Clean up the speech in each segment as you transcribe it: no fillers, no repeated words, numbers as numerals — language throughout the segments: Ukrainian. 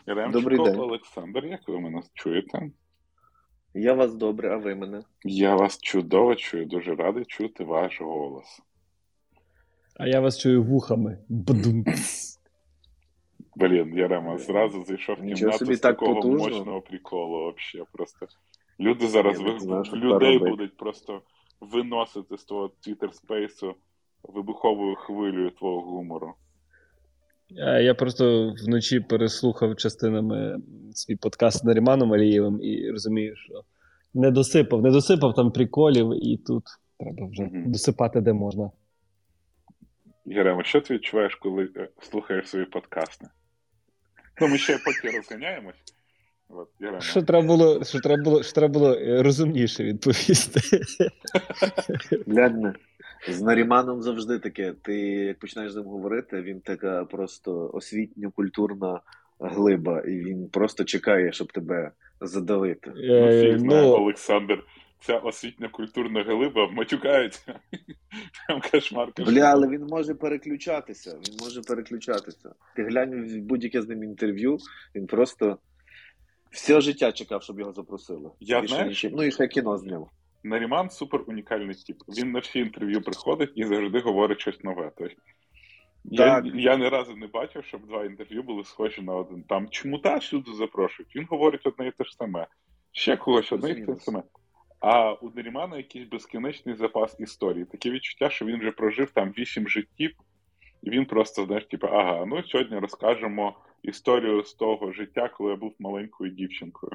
Добрий Яремчук день. Олександр, як ви мене чуєте? Я вас добре, а ви мене? Я вас чудово чую, дуже радий чути ваш голос. А я вас чую вухами. Бдумц. Блін, Ярема зразу зайшов в Нічого кімнату собі, з так такого потужно. мощного приколу вообще. Просто люди зараз, Я не знаю, що тепер людей робити. будуть просто виносити з твого твіттер-спейсу вибуховою хвилею твого гумору. Я просто вночі переслухав частинами свій подкаст з Наріманом Алієвим і розумію, що не досипав там приколів, і тут треба вже досипати де можна. Ярема, що ти відчуваєш, коли слухаєш свої подкасти? Ну, ми ще поки розганяємось. От, Ярема. Що треба було розумніше відповісти. Глянь, з Наріманом завжди таке. Ти, як починаєш з ним говорити, він така просто освітньо-культурна глиба, і він просто чекає, щоб тебе задавити. Ну, всі знаємо, Олександр, ця освітньо-культурна глиба матюкається. Прям кошмар. Бля, але він може переключатися. Ти глянь в будь-яке з ним інтерв'ю, він просто все життя чекав, щоб його запросили. Ну і ще кіно зняв. Наріман супер унікальний тип. Він на всі інтерв'ю приходить і завжди говорить щось нове. Тобто, я ні разу не бачив, щоб два інтерв'ю були схожі на один. Там чому-та всюди запрошують. Він говорить одне і те ж саме. Ще когось одне і те ж саме. А у Нарімана якийсь безкінечний запас історії. Таке відчуття, що він вже прожив там 8 життів, і він просто, знаєш, типу, ну сьогодні розкажемо історію з того життя, коли я був маленькою дівчинкою.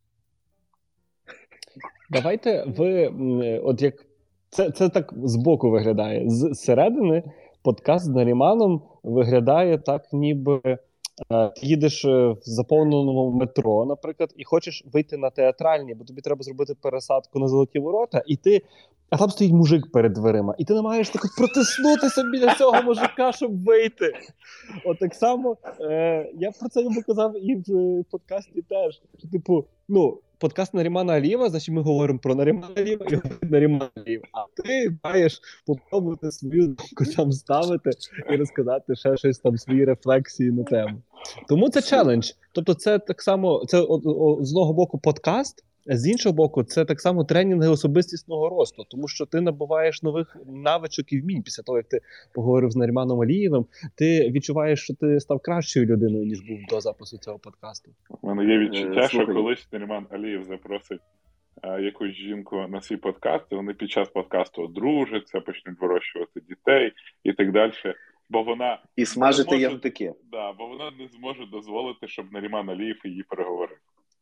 Давайте от як це так збоку виглядає. Зсередини подкаст з Наріманом виглядає так, ніби ти їдеш в заповненому метро, наприклад, і хочеш вийти на театральні, бо тобі треба зробити пересадку на Золоті Ворота, а там стоїть мужик перед дверима, і ти намагаєшся так протиснутися біля цього мужика, щоб вийти. От так само, я про це йому казав і в подкасті теж. Що, подкаст Нарімана Алієва, значить ми говоримо про Нарімана Алієва і Нарімана Алієва. А ти маєш попробувати свою думку там ставити і розказати ще щось там, свої рефлексії на тему. Тому це челендж. Тобто це так само, це з одного боку подкаст, а з іншого боку, це так само тренінги особистісного росту, тому що ти набуваєш нових навичок і вмінь після того, як ти поговорив з Наріманом Алієвим, ти відчуваєш, що ти став кращою людиною, ніж був до запису цього подкасту. У мене є відчуття, що колись Наріман Алієв запросить якусь жінку на свій подкаст, і вони під час подкасту одружаться, почнуть вирощувати дітей і так далі. Бо вона і смажити ягнутики. Да, бо вона не зможе дозволити, щоб Наріман Алієв її переговорив.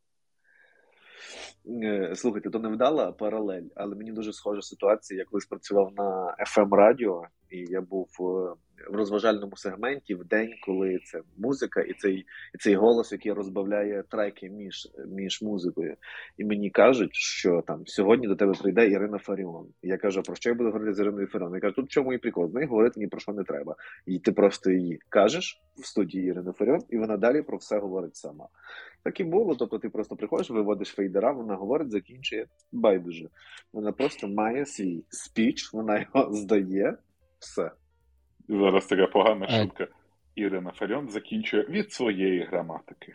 Слухайте, то не вдала паралель, але мені дуже схожа ситуація, я колись працював на FM-радіо, і я був в розважальному сегменті в день, коли це музика і цей голос, який розбавляє треки між музикою. І мені кажуть, що там сьогодні до тебе прийде Ірина Фаріон. І я кажу, про що я буду говорити з Іриною Фаріон? Я кажу, тут в чому і прикол? З нею говорити ні про що не треба. І ти просто її кажеш в студії Ірини Фаріон, і вона далі про все говорить сама. Так і було, тобто ти просто приходиш, виводиш фейдера, вона говорить, закінчує, байдуже. Вона просто має свій спіч, вона його здає, все. Зараз така погана шутка. Ірина Фаріон закінчує від своєї граматики.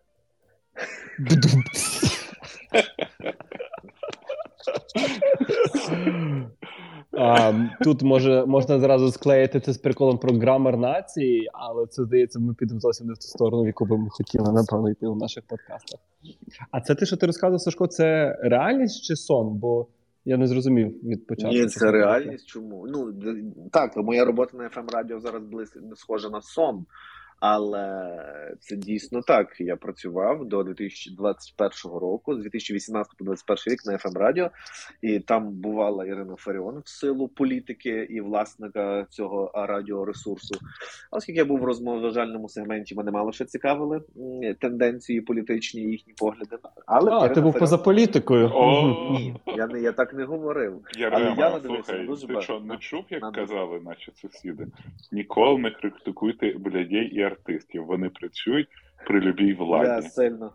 Тут можна зразу склеїти це з приколом про грамар нації, але це, здається, ми підемо зовсім не в ту сторону, в яку би ми хотіли, напевно, йти у наших подкастах. А це те, що ти розказував, Сашко, це реальність чи сон? Бо я не зрозумів від початку. Ні, це реальність. Чому? Так, моя робота на FM-радіо зараз схожа на сон. Але це дійсно так. Я працював до 2021 року, з 2018 по 2021 рік на FM-радіо, і там бувала Ірина Фаріон в силу політики і власника цього радіоресурсу. А оскільки я був в розважальному сегменті, мене мало що цікавили тенденції політичні, їхні погляди. Але ти був поза політикою. Ні, я так не говорив. Слухай, ти що, не чув, як казали наші сусіди? Ніколи не критикуйте блядей і артистів. Вони працюють при любій владі. Я сильно.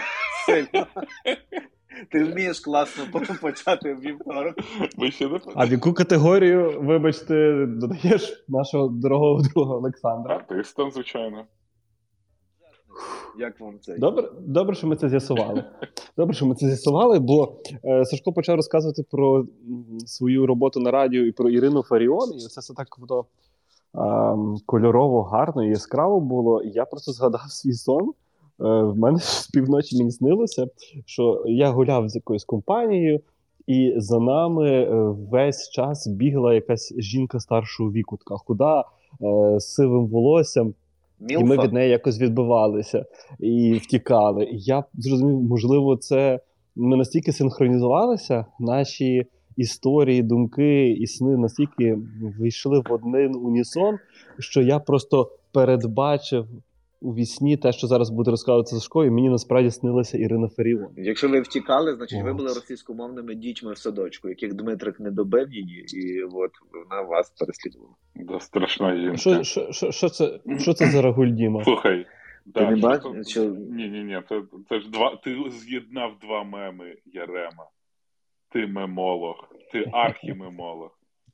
Ти вмієш класно почати вівторок. А в яку категорію, вибачте, додаєш нашого дорогого друга Олександра? Артистом, звичайно. Як вам це? Добре, що ми це з'ясували. Бо Сашко почав розказувати про свою роботу на радіо і про Ірину Фаріон, і це все так кольорово, гарно і яскраво було. І я просто згадав свій сон. В мене з півночі мені снилося, що я гуляв з якоюсь компанією, і за нами весь час бігла якась жінка старшого віку, така худа, з сивим волоссям. Мілфа. І ми від неї якось відбивалися і втікали. І я зрозумів, можливо, це ми настільки синхронізувалися, наші історії, думки і сни настільки вийшли в один унісон, що я просто передбачив у вісні те, що зараз буде розказувати Сашко, і мені насправді снилася Ірина Фаріон. Якщо ви втікали, значить ви були російськомовними дітьми в садочку, яких Дмитрик не добив її, і от вона вас переслідувала. Да, страшна жінка. Що це за Рагуль Діма? Слухай, ти не бачиш? Що... Ні, це ж ти з'єднав два меми, Ярема. Ти мемолог, ти архімемолог.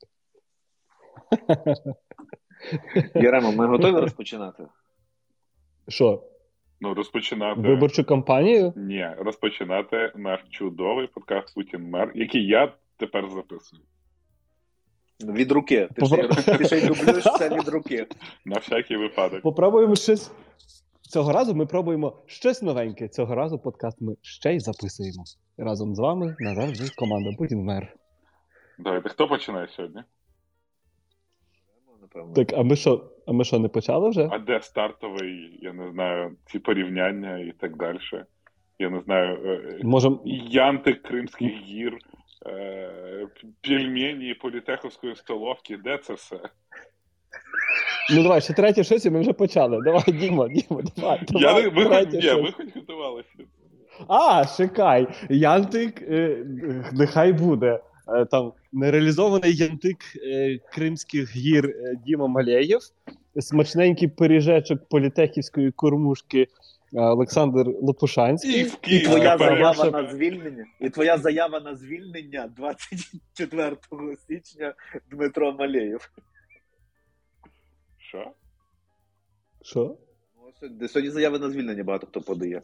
Ярема, ми готові розпочинати? Що? Розпочинати... Виборчу кампанію? Ні, розпочинати наш чудовий подкаст «Путін мер», який я тепер записую. Від руки. Ти ще й дублюєш це від руки. На всякий випадок. Попробуємо щось. Цього разу ми пробуємо щось новеньке. Цього разу подкаст ми ще й записуємо. Разом з вами назавжди команда «Путін мер». Давайте, хто починає сьогодні? Так, а ми що, не почали вже? А де стартовий, я не знаю, ці порівняння і так далі? Я не знаю, янтик Кримських гір, пельмені Політеховської столовки, де це все? Ну давай, ще третє щось, і ми вже почали. Давай, Діма, давай. Ви хоч готувалися. Чекай, янтик, нехай буде. Там нереалізований янтик Кримських гір Діма Малеєв, смачненький пиріжечок політехівської кормушки Олександр Лопушанський. І твоя заява на звільнення. І твоя заява на звільнення 24 січня Дмитро Малеєв. Що? Сьогодні заяви на звільнення багато хто подає.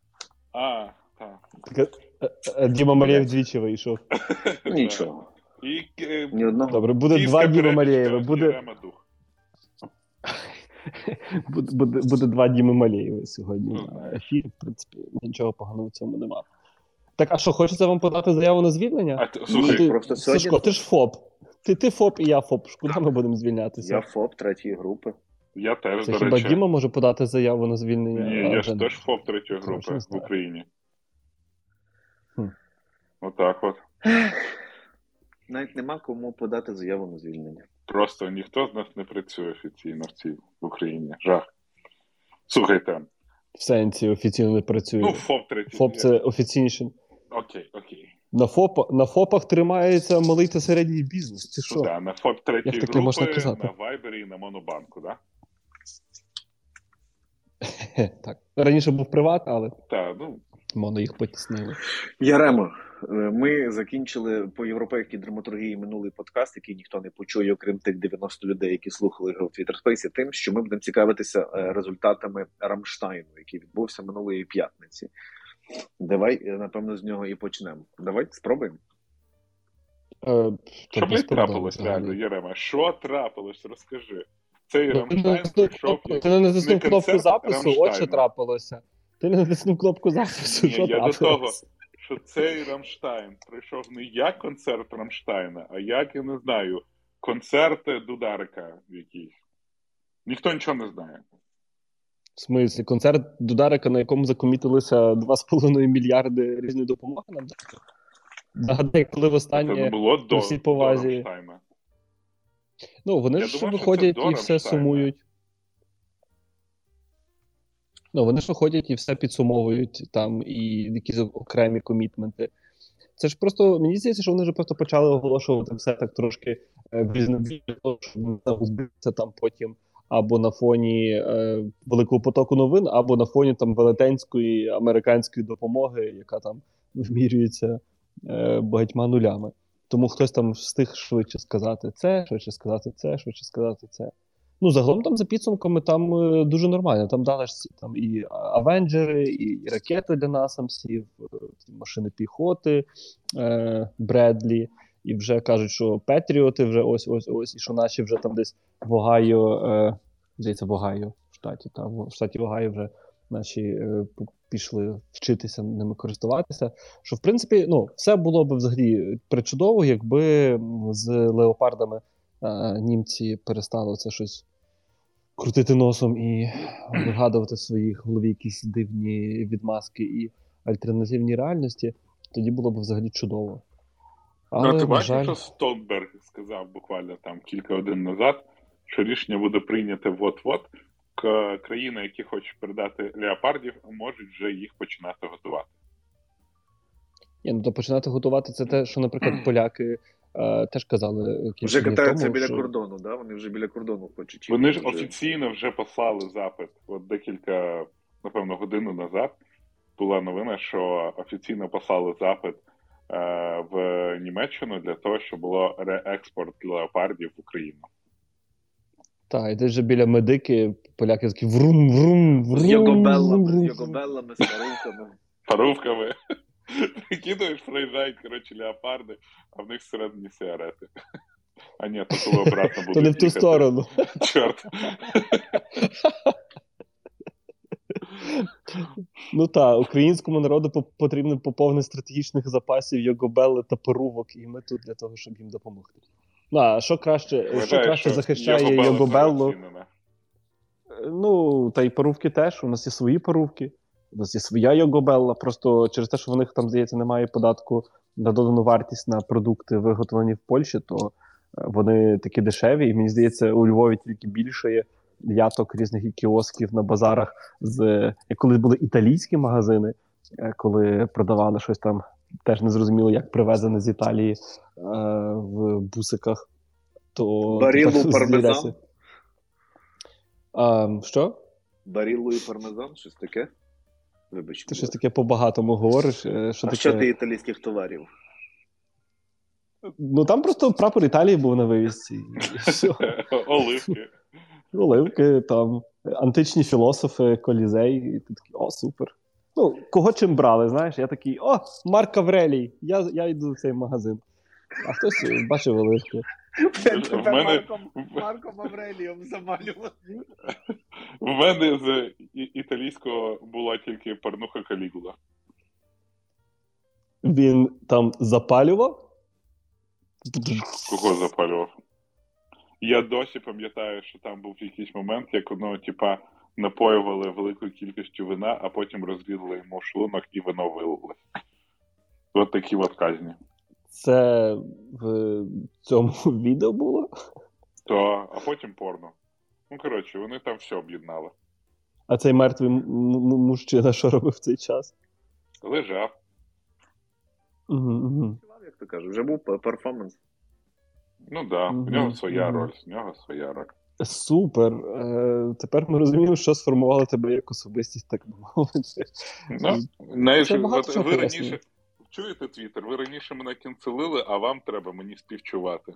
Так. Діма Малеєв двічі вийшов. Нічого. Добре, буде два Діма Малеєва. Буде два Діми Малеєва сьогодні на ефірі. В принципі, нічого поганого в цьому нема. Так, а що, хочеться вам подати заяву на звільнення? Сашко, ти ж ФОП. Ти ФОП і я ФОП. Куди ми будемо звільнятися? Я ФОП третьої групи. Я теж, до речі. Хіба Діма може подати заяву на звільнення? Ні, я ж теж ФОП третьої групи в Україні. Отак от. Навіть нема кому подати заяву на звільнення. Просто ніхто з нас не працює офіційно в Україні. Жах. Слухайте. В сенсі офіційно не працює. ФОП третій. ФОП це офіційніше. Окей. На ФОПах тримається малий та середній бізнес. Це що? Так, на ФОП третьої групи, на Вайбері і на Монобанку, так? Так. Раніше був приват, але Моно їх потіснили. Яремо, ми закінчили по європейській драматургії минулий подкаст, який ніхто не почує, окрім тих 90 людей, які слухали його в Твіттерспейсі, тим, що ми будемо цікавитися результатами Рамштайну, який відбувся минулої п'ятниці. Давай, напевно, з нього і почнемо. Давай, спробуємо. Що б трапилось, реально, Ярема? Що трапилось? Розкажи. Цей Рамштайн прийшов... Ти не натиснув кнопку запису, от що трапилося. Ти не натиснув кнопку запису, що трапилося. Я до того, що цей Рамштайн прийшов не як концерт Рамштайна, а як, я не знаю, концерт Дударика якийсь. Ніхто нічого не знає. В смислі? Концерт Дударика, на якому закомітилися 2,5 мільярди різної допомоги нам? Нагадай, коли востаннє... Це не було до Рамштайна. Вони ж виходять і все сумують. Вони ж виходять і все підсумовують, там, і якісь окремі комітменти. Це ж просто, мені здається, що вони вже просто почали оголошувати все так трошки бізнес, щоб збитися там потім або на фоні великого потоку новин, або на фоні там велетенської американської допомоги, яка там вимірюється багатьма нулями. Тому хтось там встиг швидше сказати це, швидше сказати це, швидше сказати це. Ну, загалом там за підсумками там дуже нормально. Там дали ж там і Авенджери, і ракети для насамсів, машини піхоти, Бредлі, і вже кажуть, що Петріоти вже ось, і що наші вже там десь в Огайо, здається, в Огайо, в штаті Огайо вже наші пішли вчитися ними користуватися. Що, в принципі, ну, все було б взагалі причудово, якби з леопардами німці перестали це щось крутити носом і вигадувати в своїй голові якісь дивні відмазки і альтернативні реальності, тоді було б взагалі чудово. Але, ти бачиш, що Столтенберг сказав буквально там кілька годин назад, що рішення буде прийняте вот-вот, країни, які хочуть передати леопардів, можуть вже їх починати готувати. Ну, то починати готувати це те, що, наприклад, поляки теж казали. Вже катаються біля кордону, да? Вони вже біля кордону хочуть. Вони ж офіційно вже послали запит. От декілька, напевно, годин назад була новина, що офіційно послали запит в Німеччину для того, щоб було реекспорт леопардів в Україну. Так, і десь вже біля медики поляки такі врум-врум-врум. З йогобеллами, з парувками. Парувками. Прикидуєш, проїжджають, коротше, леопарди, а в них всередині сигарети. А ні, то коли обратно будуть. То не в ту сторону. Чорт. Ну так, українському народу потрібно поповнення стратегічних запасів йогобелли та парувок, і ми тут для того, щоб їм допомогти. Ну, а що краще захищає йогобеллу? Ну, та й парувки теж, у нас є свої парувки. У нас є своя йогобелла, просто через те, що в них там, здається, немає податку на додану вартість на продукти, виготовлені в Польщі, то вони такі дешеві, і мені здається, у Львові тільки більше є яток різних кіосків на базарах, як колись були італійські магазини, коли продавали щось там, теж незрозуміло, як привезене з Італії в бусиках. То Барілу пармезан? Що? Барілу і пармезан? Щось таке? Вибач, ти щось таке по-багатому говориш. Що ти італійських товарів? Ну, там просто прапор Італії був на вивісці. Оливки. Оливки, там, античні філософи, Колізей, і ти такий, о, супер. Ну, кого чим брали, знаєш? Я такий, о, Марк Аврелій, я йду в цей магазин. А хтось бачив оливки. Марком Аврелієм замалював. В мене з італійського була тільки порнуха Калігула. Він там запалював? Кого запалював? Я досі пам'ятаю, що там був якийсь момент, як воно, напоювали великою кількістю вина, а потім розрізали йому шлунок і вино вилилось. От такі от казні. Це в цьому відео було? А потім порно. Ну, коротше, вони там все об'єднали. А цей мертвий мужчина що робив в цей час? Лежав. Як ти кажеш, вже був перформанс. Ну так, в нього своя роль, Супер. Тепер ми розуміємо, що сформувало тебе як особистість, так би мовити. Ви раніше, чуєте Твіттер, ви раніше мене кінцелили, а вам треба мені співчувати.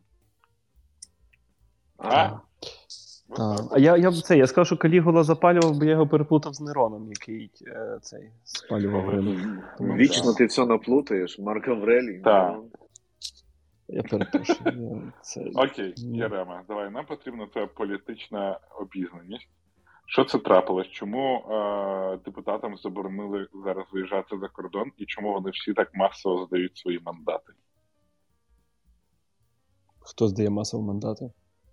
Я сказав, що Калігула запалював, бо я його переплутав з Нероном, який цей спалював ринок. Вічно ти все наплутаєш, Марк Аврелій. Так. Я перепрошую. Окей, Ярема, давай, нам потрібна твоя політична обізнаність. Що це трапилось? Чому депутатам заборонили зараз виїжджати за кордон і чому вони всі так масово здають свої мандати? Хто здає масово мандати?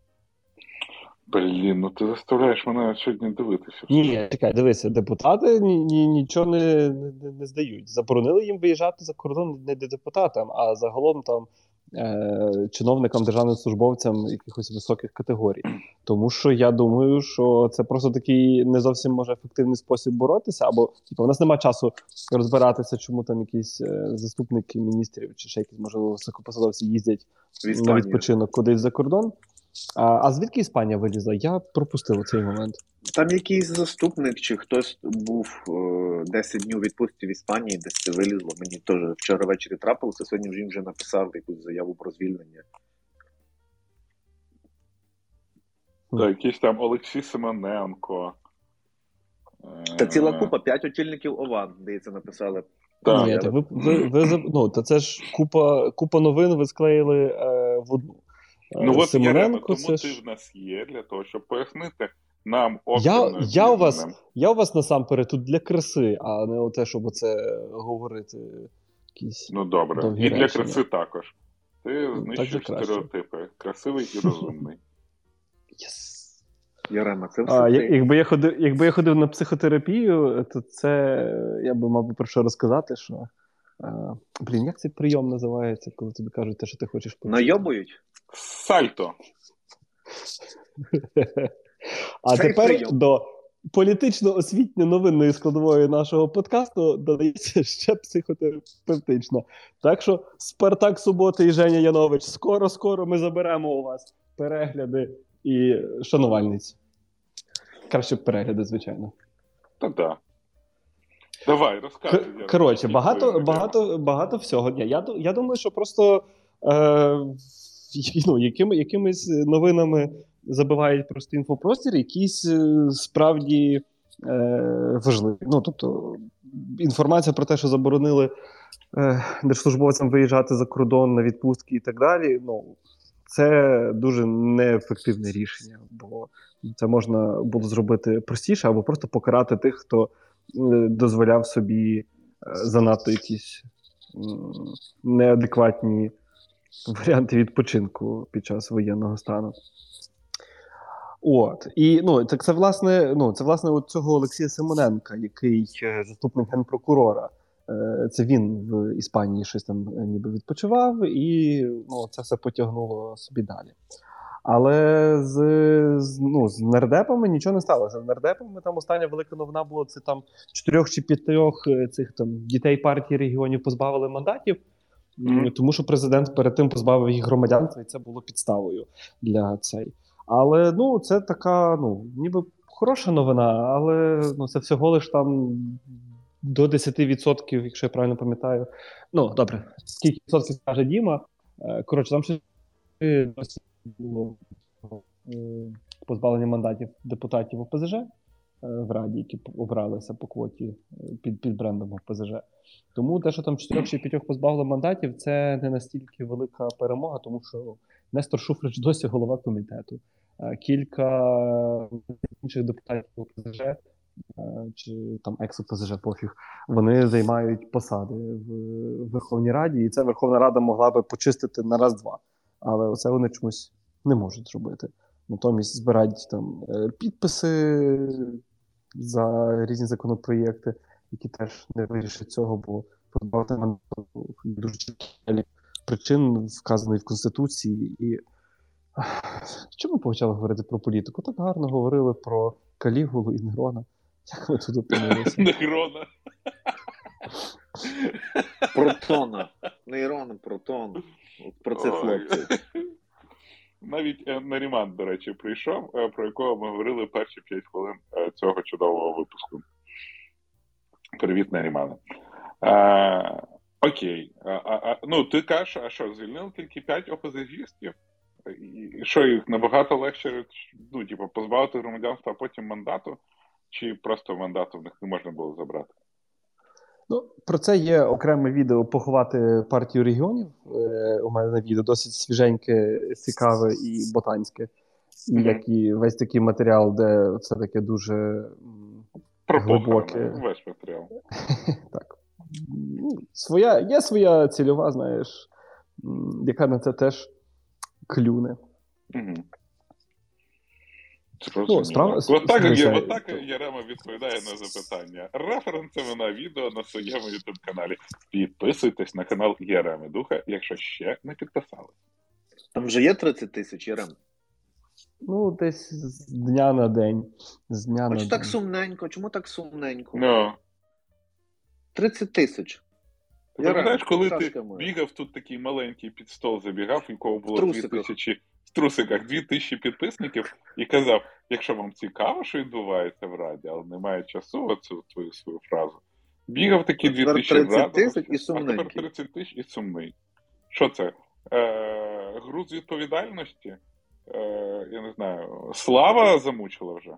Блін, ну ти заставляєш мене сьогодні дивитися. Ні, чекай, дивися, депутати нічого не здають. Заборонили їм виїжджати за кордон не депутатам, а загалом там чиновникам, державним службовцям якихось високих категорій. Тому що я думаю, що це просто такий не зовсім може ефективний спосіб боротися, або у нас немає часу розбиратися, чому там якісь заступники міністрів чи ще якісь, можливо, високопосадовці їздять на відпочинок кудись за кордон. А звідки Іспанія вилізла? Я пропустив цей момент. Там якийсь заступник, чи хтось був 10 днів у відпустці в Іспанії, десь це вилізло. Мені теж вчора ввечері трапилося, сьогодні він вже написав якусь заяву про звільнення. Так, якийсь там Олексій Семененко. Та ціла купа, 5 очільників ОВА, здається, написали. Так. Ні, так ну, та це ж купа новин ви склеїли в одну. Ну от Семененко, тому це ти в нас є, для того, щоб пояснити нам обширною я у вас насамперед тут для краси, а не те, щоб оце говорити якісь. Ну добре, довгі і для речення. краси також. Ти знищуєш стереотипи. Красивий і розумний. Yes. Ярема, це все якби я ходив на психотерапію, то це я би мав би про що розказати, що як цей прийом називається, коли тобі кажуть те, що ти хочеш почути? Найобують? Сальто. А тепер до політично-освітньо-новинної складової нашого подкасту додається ще психотерапевтична. Так що Спартак Субота і Женя Янович, скоро ми заберемо у вас перегляди і шанувальниць. Краще перегляди, звичайно. Та-да. Давай, розказуй. Коротше, багато всього. Я думаю, що просто якимись новинами забивають просто інфопростір, якісь справді важливі. Ну, тобто, інформація про те, що заборонили держслужбовцям виїжджати за кордон на відпустки і так далі, ну, це дуже неефективне рішення, бо це можна було зробити простіше, або просто покарати тих, хто дозволяв собі занадто якісь неадекватні варіанти відпочинку під час воєнного стану. От. І так це власне от цього Олексія Симоненка, який заступник генпрокурора. Це він в Іспанії щось там ніби відпочивав, і це все потягнуло собі далі. Але з нардепами нічого не сталося. З нардепами там остання велика новина була, це там 4 чи 5 цих там дітей партії регіонів позбавили мандатів, тому що президент перед тим позбавив їх громадянства, і це було підставою для цей. Але це така, ніби хороша новина, але це всього лиш там до 10%, якщо я правильно пам'ятаю. Добре, скільки відсотків скаже Діма. Коротше, там ще досі було позбавлення мандатів депутатів ОПЗЖ в Раді, які обралися по квоті під брендом ОПЗЖ. Тому те, що там 4 чи 5 позбавили мандатів, це не настільки велика перемога, тому що Нестор Шуфрич досі голова комітету. Кілька інших депутатів ОПЗЖ чи там екс-ОПЗЖ, пофіг, вони займають посади в Верховній Раді, і це Верховна Рада могла би почистити на раз-два. Але оце вони чомусь не можуть зробити. Натомість збирають там підписи за різні законопроєкти, які теж не вирішать цього, бо позбавити мандату дуже чітких причин, вказаної в Конституції. І чому ми почали говорити про політику? Так гарно говорили про Калігулу і Нерона. Як ми тут опинилися? Нейрона. Протона. Нейрон, протон. Про це хлопці. Навіть Наріман, до речі, прийшов, про якого ми говорили перші 5 хвилин цього чудового випуску. Привіт, Нарімане. Окей. Ти кажеш, а що, звільнили тільки 5 ОПЗЖістів? І що, їх набагато легше, позбавити громадянства, а потім мандату? Чи просто мандату в них не можна було забрати? Про це є окреме відео «Поховати партію регіонів». У мене на відео досить свіженьке, цікаве і ботанське. Як і весь такий матеріал, де все-таки дуже глибоке. Весь матеріал. Так. Є своя цільова, знаєш, яка на це теж клюне. Отак Ярема відповідає на запитання референсами на відео на своєму YouTube-каналі. Підписуйтесь на канал Яреми Духа, якщо ще не підписались. Там вже є 30 тисяч, Ярем? Десь з дня на день. Чому так сумненько? Чому так сумненько? 30 тисяч. Ти знаєш, коли ти бігав, тут такий маленький під стол забігав, у якого було 2000... в трусиках 2000 підписників, і казав, якщо вам цікаво, що відбувається в Раді, але немає часу, оцю твою свою фразу, бігав такі 2000 в Раді, 30 тисяч і сумненький. А тепер 30 тисяч і сумний. Що це? Груз відповідальності? я не знаю, слава замучила вже?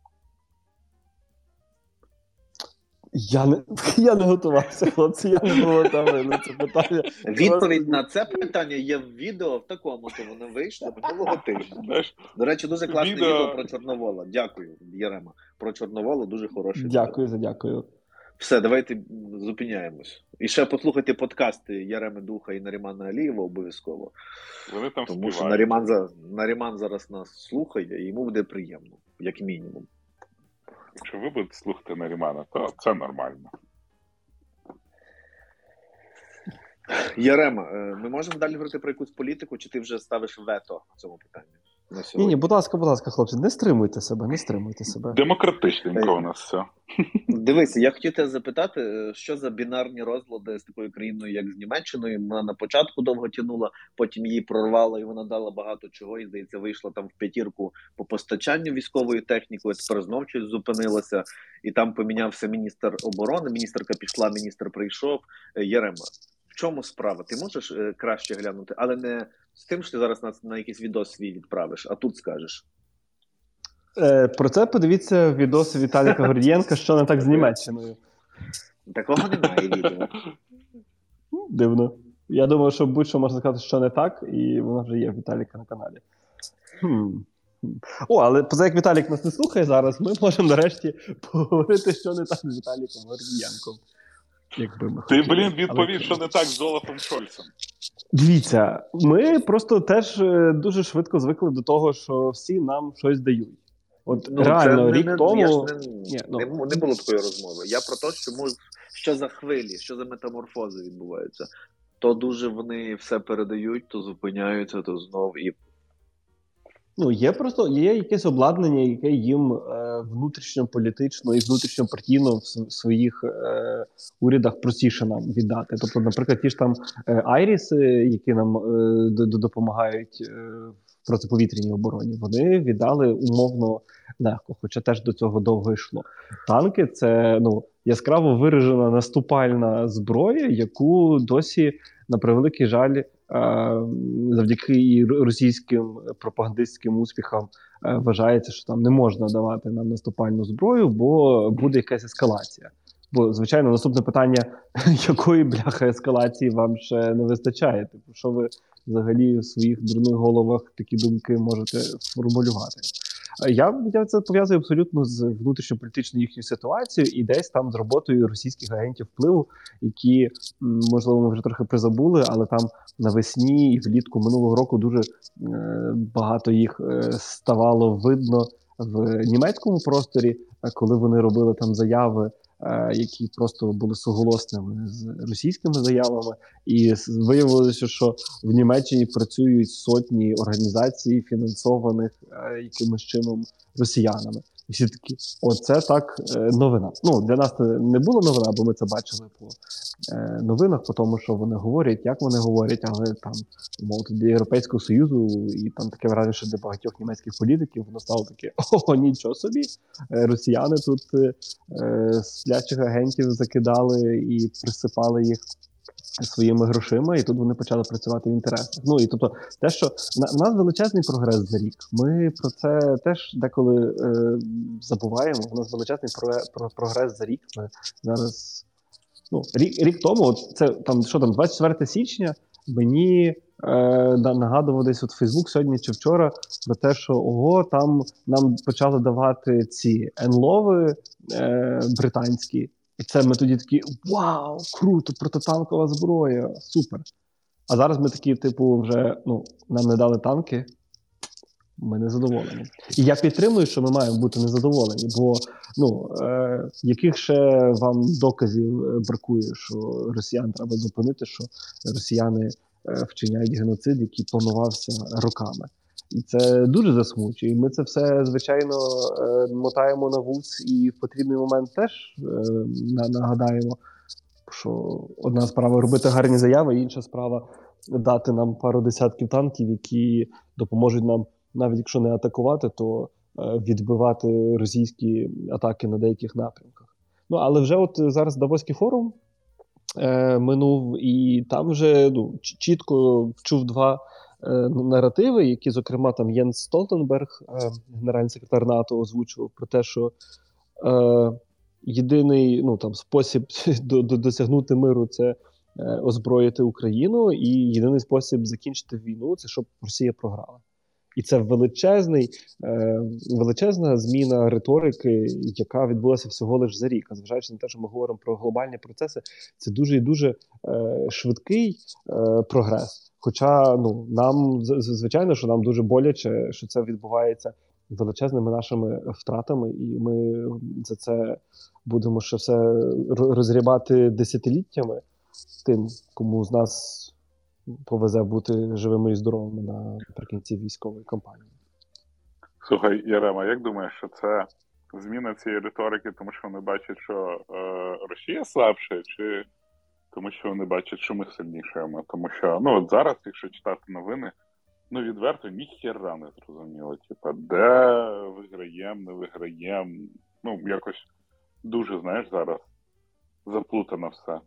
Я не готувався, хлопці, я не було там на це питання. Відповідь на це питання є в відео в такому, то воно вийшло минулого тижня. До речі, дуже класне відео про Чорновола. Дякую, Ярема. Про Чорновола дуже хороше. Дякую. Все, давайте зупиняємось. І ще послухайте подкасти Яреми Духа і Нарімана Алієва обов'язково. Вони там тому співають. Що Наріман зараз нас слухає, і йому буде приємно, як мінімум. Якщо ви будете слухати Нарімана, то це нормально. Ярема, ми можемо далі говорити про якусь політику, чи ти вже ставиш вето на цьому питанні? Ні, будь ласка, хлопці, не стримуйте себе. Демократичненько у нас все. Дивися, я хотів тебе запитати, що за бінарні розлади з такою країною, як з Німеччиною? Вона на початку довго тягнула, потім її прорвало, і вона дала багато чого, і, здається, вийшла там в п'ятірку по постачанню військової техніки, тепер знов щось зупинилося, і там помінявся міністр оборони, міністерка пішла, міністр прийшов. Ярема, в чому справа? Ти можеш краще глянути, але не з тим, що ти зараз на якийсь відос свій відправиш, а тут скажеш. Про це подивіться відоси Віталіка Гордієнка, що не так з Німеччиною. Такого немає відео. Дивно. Я думаю, що будь-що можна сказати, що не так, і воно вже є в Віталіка на каналі. Але поза як Віталік нас не слухає зараз, ми можемо нарешті поговорити, що не так з Віталіком Гордієнком. Ти, відповів, що не так з Олафом Шольцем. Дивіться, ми просто теж дуже швидко звикли до того, що всі нам щось дають. От реально, рік тому... Не було такої розмови. Я про те, що за хвилі, що за метаморфози відбуваються. То дуже вони все передають, то зупиняються, то знов і... Є якесь обладнання, яке їм внутрішньополітично і внутрішньопартійно в своїх урядах простіше нам віддати. Тобто, наприклад, ті ж там Айріси, які нам допомагають в протиповітряній обороні, вони віддали умовно легко, хоча теж до цього довго йшло. Танки – це яскраво виражена наступальна зброя, яку досі, на превеликий жаль, завдяки і російським пропагандистським успіхам вважається, що там не можна давати нам наступальну зброю, бо буде якась ескалація. Бо, звичайно, наступне питання, якої, бляха, ескалації вам ще не вистачає? Типу, що ви взагалі в своїх дурних головах такі думки можете формулювати? Я це пов'язую абсолютно з внутрішньополітичною їхньою ситуацією і десь там з роботою російських агентів впливу, які, можливо, ми вже трохи призабули, але там навесні і влітку минулого року дуже багато їх ставало видно в німецькому просторі, коли вони робили там заяви, які просто були суголосними з російськими заявами, і виявилося, що в Німеччині працюють сотні організацій, фінансованих якимось чином росіянами. І всі такі, оце так новина. Для нас це не було новина, бо ми це бачили по новинах, по тому, що вони говорять, як вони говорять, але там, мовити, для Європейського Союзу, і там таке враження, що для багатьох німецьких політиків воно стало таке, нічого собі, росіяни тут сплячих агентів закидали і присипали їх своїми грошима, і тут вони почали працювати в інтересах. І тобто те, що в нас величезний прогрес за рік. Ми про це теж деколи забуваємо. У нас величезний прогрес за рік. Ми зараз рік тому, це там 24 січня, мені нагадував десь от Фейсбук сьогодні чи вчора про те, що там нам почали давати ці енлови британські. І це ми тоді такі, вау, круто, протитанкова зброя, супер. А зараз ми такі, вже, нам не дали танки, ми не задоволені. І я підтримую, що ми маємо бути незадоволені, бо, яких ще вам доказів бракує, що росіян треба зупинити, що росіяни вчиняють геноцид, який планувався роками. І це дуже засмучує. І ми це все, звичайно, мотаємо на вуз і в потрібний момент теж нагадаємо, що одна справа робити гарні заяви, інша справа дати нам пару десятків танків, які допоможуть нам, навіть якщо не атакувати, то відбивати російські атаки на деяких напрямках. Але вже от зараз Давоський форум минув, і там вже чітко чув два наративи, які, зокрема, там Єнс Столтенберг, генеральний секретар НАТО, озвучував про те, що єдиний спосіб досягнути миру – це озброїти Україну, і єдиний спосіб закінчити війну – це щоб Росія програла. І це величезна зміна риторики, яка відбулася всього лише за рік. А зважаючи на те, що ми говоримо про глобальні процеси, це дуже і дуже швидкий прогрес. Хоча нам, звичайно, що нам дуже боляче, що це відбувається величезними нашими втратами, і ми за це будемо ще все розгрібати десятиліттями тим, кому з нас повезе бути живими і здоровими наприкінці військової кампанії. Слухай, Ярема, як думаєш, що це зміна цієї риторики, тому що вони бачать, що Росія слабша, чи тому що вони бачать, що ми сильнішаємо? Тому що, от зараз, якщо читати новини, відверто ніхера не зрозуміло. Де виграємо, не виграємо. Якось дуже, зараз заплутано все.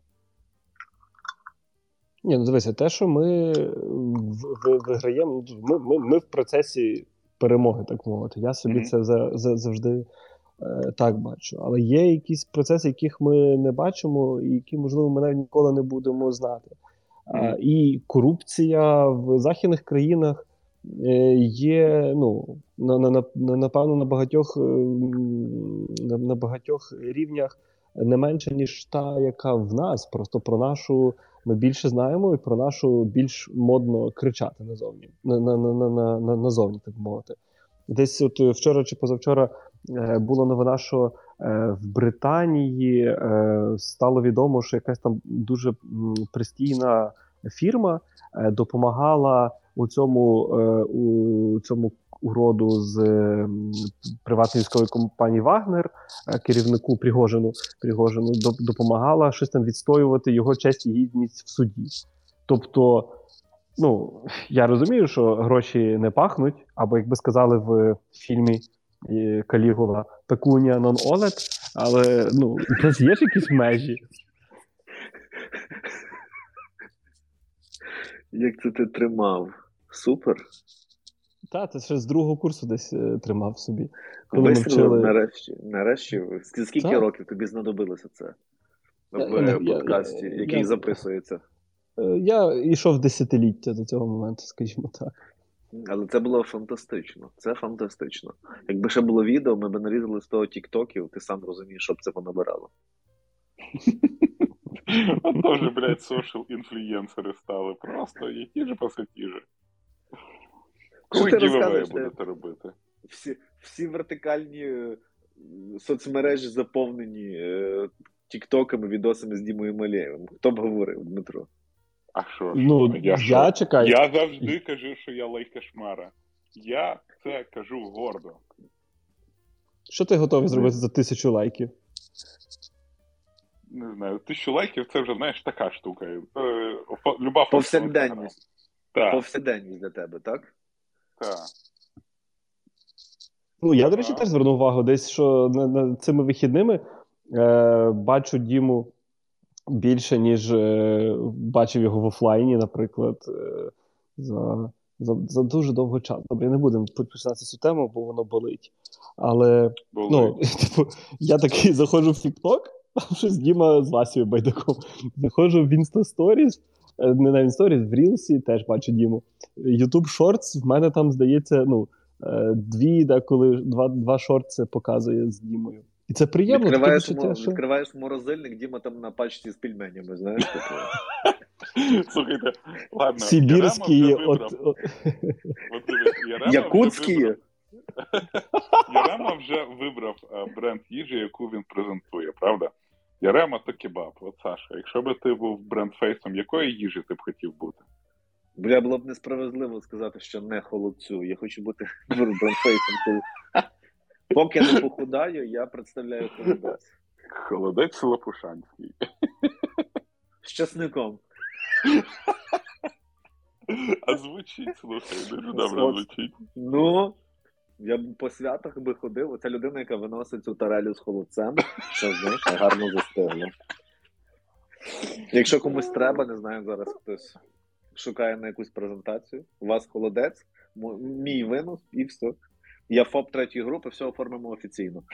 Ні, дивися, те, що ми виграємо, ми в процесі перемоги, так мовити. Я собі це завжди так бачу. Але є якісь процеси, яких ми не бачимо, і які, можливо, ми навіть ніколи не будемо знати. І корупція в західних країнах є, напевно, на багатьох рівнях не менше, ніж та, яка в нас. Просто про нашу ми більше знаємо, і про нашу більш модно кричати назовні, назовні, так мовити. Десь от вчора чи позавчора була новина, що в Британії стало відомо, що якась там дуже пристійна фірма допомагала у цьому уроду з приватної військової компанії «Вагнер», керівнику Пригожину, допомагала щось там відстоювати його честь і гідність в суді. Тобто, я розумію, що гроші не пахнуть, або, як би сказали в фільмі Калігула, «Пекуня нон олет», але, є ж якісь межі. Як це ти тримав? Супер. Так, це ще з другого курсу десь тримав собі. Коли ми вчили... Нарешті. Скільки років тобі знадобилося це в подкасті, який записується? Я йшов десятиліття до цього моменту, скажімо так. Але це було фантастично. Це фантастично. Якби ще було відео, ми б нарізали з того тіктоків, ти сам розумієш, що б це понабирало. Тоже, блядь, соціал-інфлюєнсери стали. Просто які ж пасатіжі. Коли гівевеї будете робити? Всі вертикальні соцмережі заповнені тіктоками, відосами з Дімою Малєєвим. Хто б говорив, Дмитро? А що? Я чекаю. Я завжди кажу, що я лайкашмара. Я це кажу гордо. Що ти готовий зробити за 1000 лайків? Не знаю, 1000 лайків це вже, знаєш, така штука. Люба повсякденність. Повсякденність для тебе, так? Так. Я, до речі, теж звернув увагу десь, що цими вихідними бачу Діму більше, ніж бачив його в офлайні, наприклад, за дуже довго часу. Добре, не будемо починати цю тему, бо воно болить. Але, я такий заходжу в TikTok, там щось Діма з Васею Байдаком. Заходжу в Insta Stories, не на Insta Stories, в Reels теж бачу Діму. YouTube Shorts, в мене там, здається, два шортси показує з Дімою. І це приємно. Відкриваєш морозильник, Діма там на пачці з пельменями, знаєш? Слухайте, ладно. Сибірські. Якутські? Ярема вже вибрав бренд їжі, яку він презентує, правда? Ярема то кебаб. От, Саша, якщо б ти був брендфейсом, якої їжі ти б хотів бути? Було б несправедливо сказати, що не холодцю. Я хочу бути брендфейсом. Поки не похудаю, я представляю холодець. Холодець Лопушанський. З часником. А звучить, слухай, дуже добре звучить. Я б по святах би ходив. Оця людина, яка виносить цю тарелю з холодцем, що, знаєш, гарно застигла. Якщо комусь треба, не знаю, зараз хтось шукає на якусь презентацію, у вас холодець, мій винос і все. Я ФОП третьої групи, все оформимо офіційно.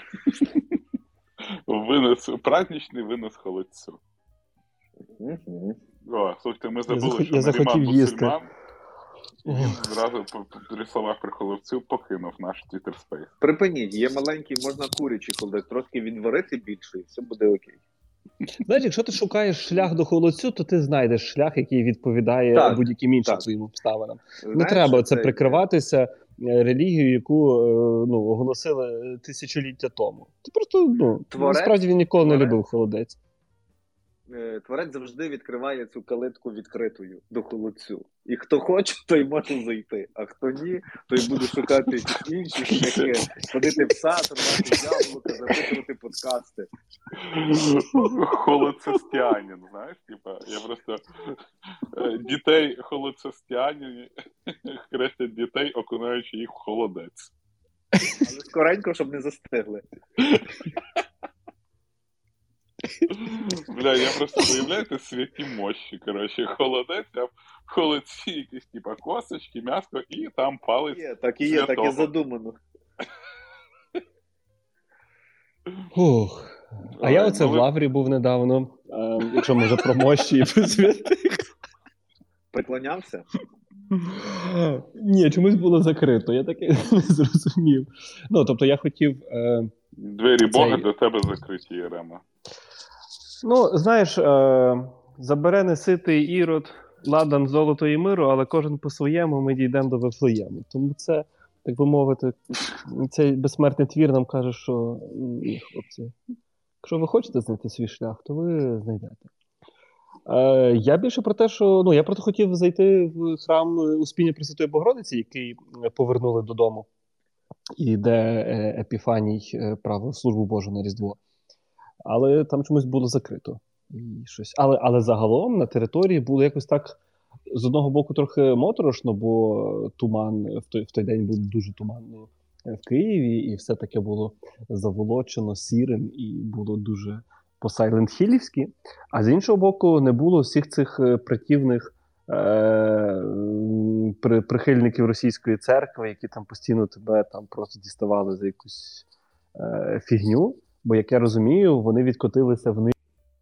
Праздничний винос холодцю. Угу. О, слухайте, ми забули, що Я захотів Наріман їсти. мусульман. І він зразу при словах про холодцю покинув наш Twitter Space. Припиніть, є маленький, можна курячий холодець, трошки відварити більше і все буде окей. Знаєш, якщо ти шукаєш шлях до холодцю, то ти знайдеш шлях, який відповідає будь-яким іншим твоїм обставинам. Не треба це прикриватися релігією, яку оголосили тисячоліття тому. Ти просто, насправді він ніколи не любив холодець. Творець завжди відкриває цю калитку відкритою до холодцю. І хто хоче, той може зайти. А хто ні, той буде шукати якісь інші шляхи, ходити в сад, рвати яблука, записувати подкасти. Холодцестянин, знаєш, типа, я просто дітей холодцестянин хрестять дітей, окунаючи їх в холодець. Але скоренько, щоб не застигли. Бля, я просто, уявляєте, святі мощі, коротше, холодець, а в холодці якісь, типа, косточки, м'ясо і там палець є, так і є, так і задумано. А я оце в Лаврі був недавно, якщо може про мощі і про святих. Приклонявся? Ні, чомусь було закрито, я таки не зрозумів. Тобто я хотів... Двері Бога до тебе закриті, Єрема. Знаєш, забере неситий Ірод ладан, золото і миру, але кожен по-своєму ми дійдемо до Вифлеєму. Тому це, так би мовити, цей безсмертний твір нам каже, що, хлопці, якщо ви хочете знайти свій шлях, то ви знайдете. Я більше про те, що, я просто хотів зайти в храм Успіння Пресвятої Богородиці, який повернули додому, і де Епіфаній правив службу Божу на Різдво. Але там чомусь було закрито. І щось. Але загалом на території було якось так, з одного боку, трохи моторошно, бо туман в той день був дуже туманно в Києві, і все таке було заволочено сірим, і було дуже по-сайленд-хілівськи. А з іншого боку, не було всіх цих противних прихильників російської церкви, які там постійно тебе там просто діставали за якусь фігню. Бо, як я розумію, вони відкотилися вниз.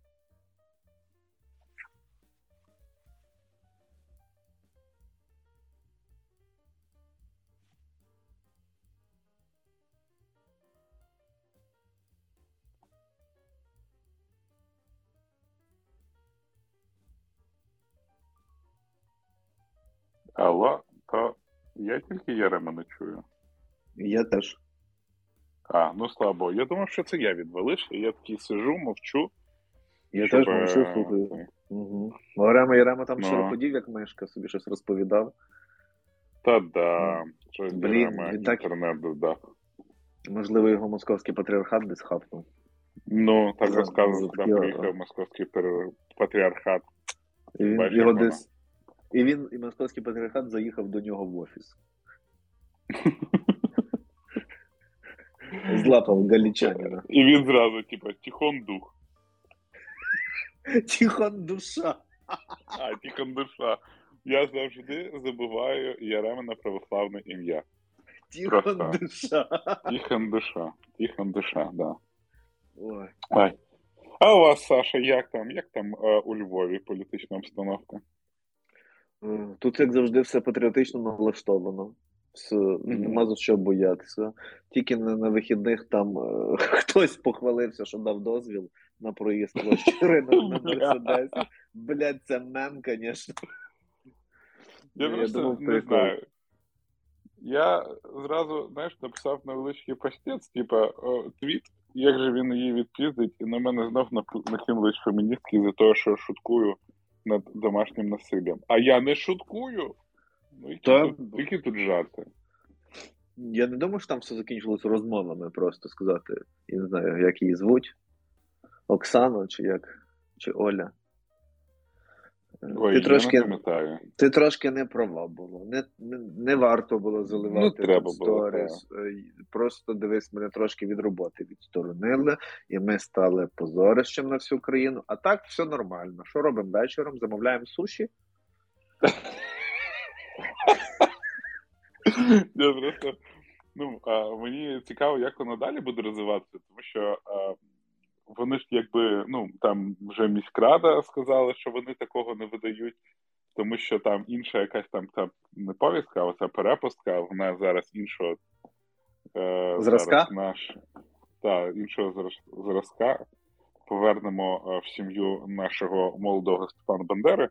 Алло, то я тільки Єрема не чую. Я теж. Слабо. Я думав, що це я відвалився, і я такий сиджу, мовчу. Я теж мовчу, слухаю. Угу. Єрема там широходів, як мишка, собі щось розповідав. Та-да. Блін, так... інтернет додав. Можливо, його московський патріархат десь хапнув. Так розказував, коли приїхав московський патріархат. І московський патріархат заїхав до нього в офіс. Злапав галічанина. І він зразу, тихон дух. Тихон душа. Тихон душа. Я завжди забуваю Єремина православне ім'я. Тихон душа. Тихон душа, да. Ой. А у вас, Саша, як там у Львові політична обстановка? Тут, як завжди, все патріотично налаштовано. Нема за що боятися. Тільки на вихідних там хтось похвалився, що дав дозвіл на проїзд площі ринок на Мерседесі. Блядь, це мем, звісно. Я просто не знаю. Я зразу, написав невеличкий постець, твіт, як же він її відпіздить, і на мене знов накинулись феміністки за те, що шуткую над домашнім насиллям. А я не шуткую! Які тут жарти? Я не думаю, що там все закінчилося розмовами, просто сказати, я не знаю, як її звуть, Оксана, чи Оля. Ти трошки не права було. Не варто було заливати сторіс. Просто дивись, мене трошки від роботи відсторонили, і ми стали позорищем на всю країну. А так все нормально. Що робимо вечором? Замовляємо суші? Я просто, мені цікаво, як воно далі буде розвиватися, тому що вони ж якби, там вже міськрада сказала, що вони такого не видають, тому що там інша якась там не повістка, а оця перепустка, вона зараз іншого Зразка? Іншого зразка. Повернемо в сім'ю нашого молодого Степана Бандери.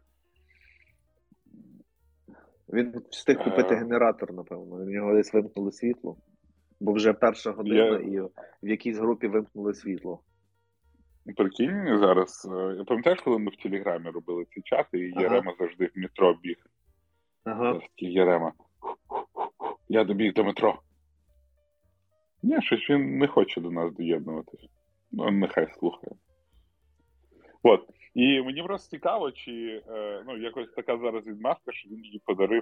Він встиг купити генератор, напевно. В нього десь вимкнули світло. Бо вже 1 година і в якійсь групі вимкнули світло. Прикинь, зараз. Я пам'ятаєш, коли ми в Телеграмі робили ці чати, і Єрема завжди в метро біг. Ага. Єрема. Я добіг до метро. Ні, щось він не хоче до нас доєднуватись. Нехай слухає. От. І мені просто цікаво, чи якось така зараз відмазка, що він їй подарив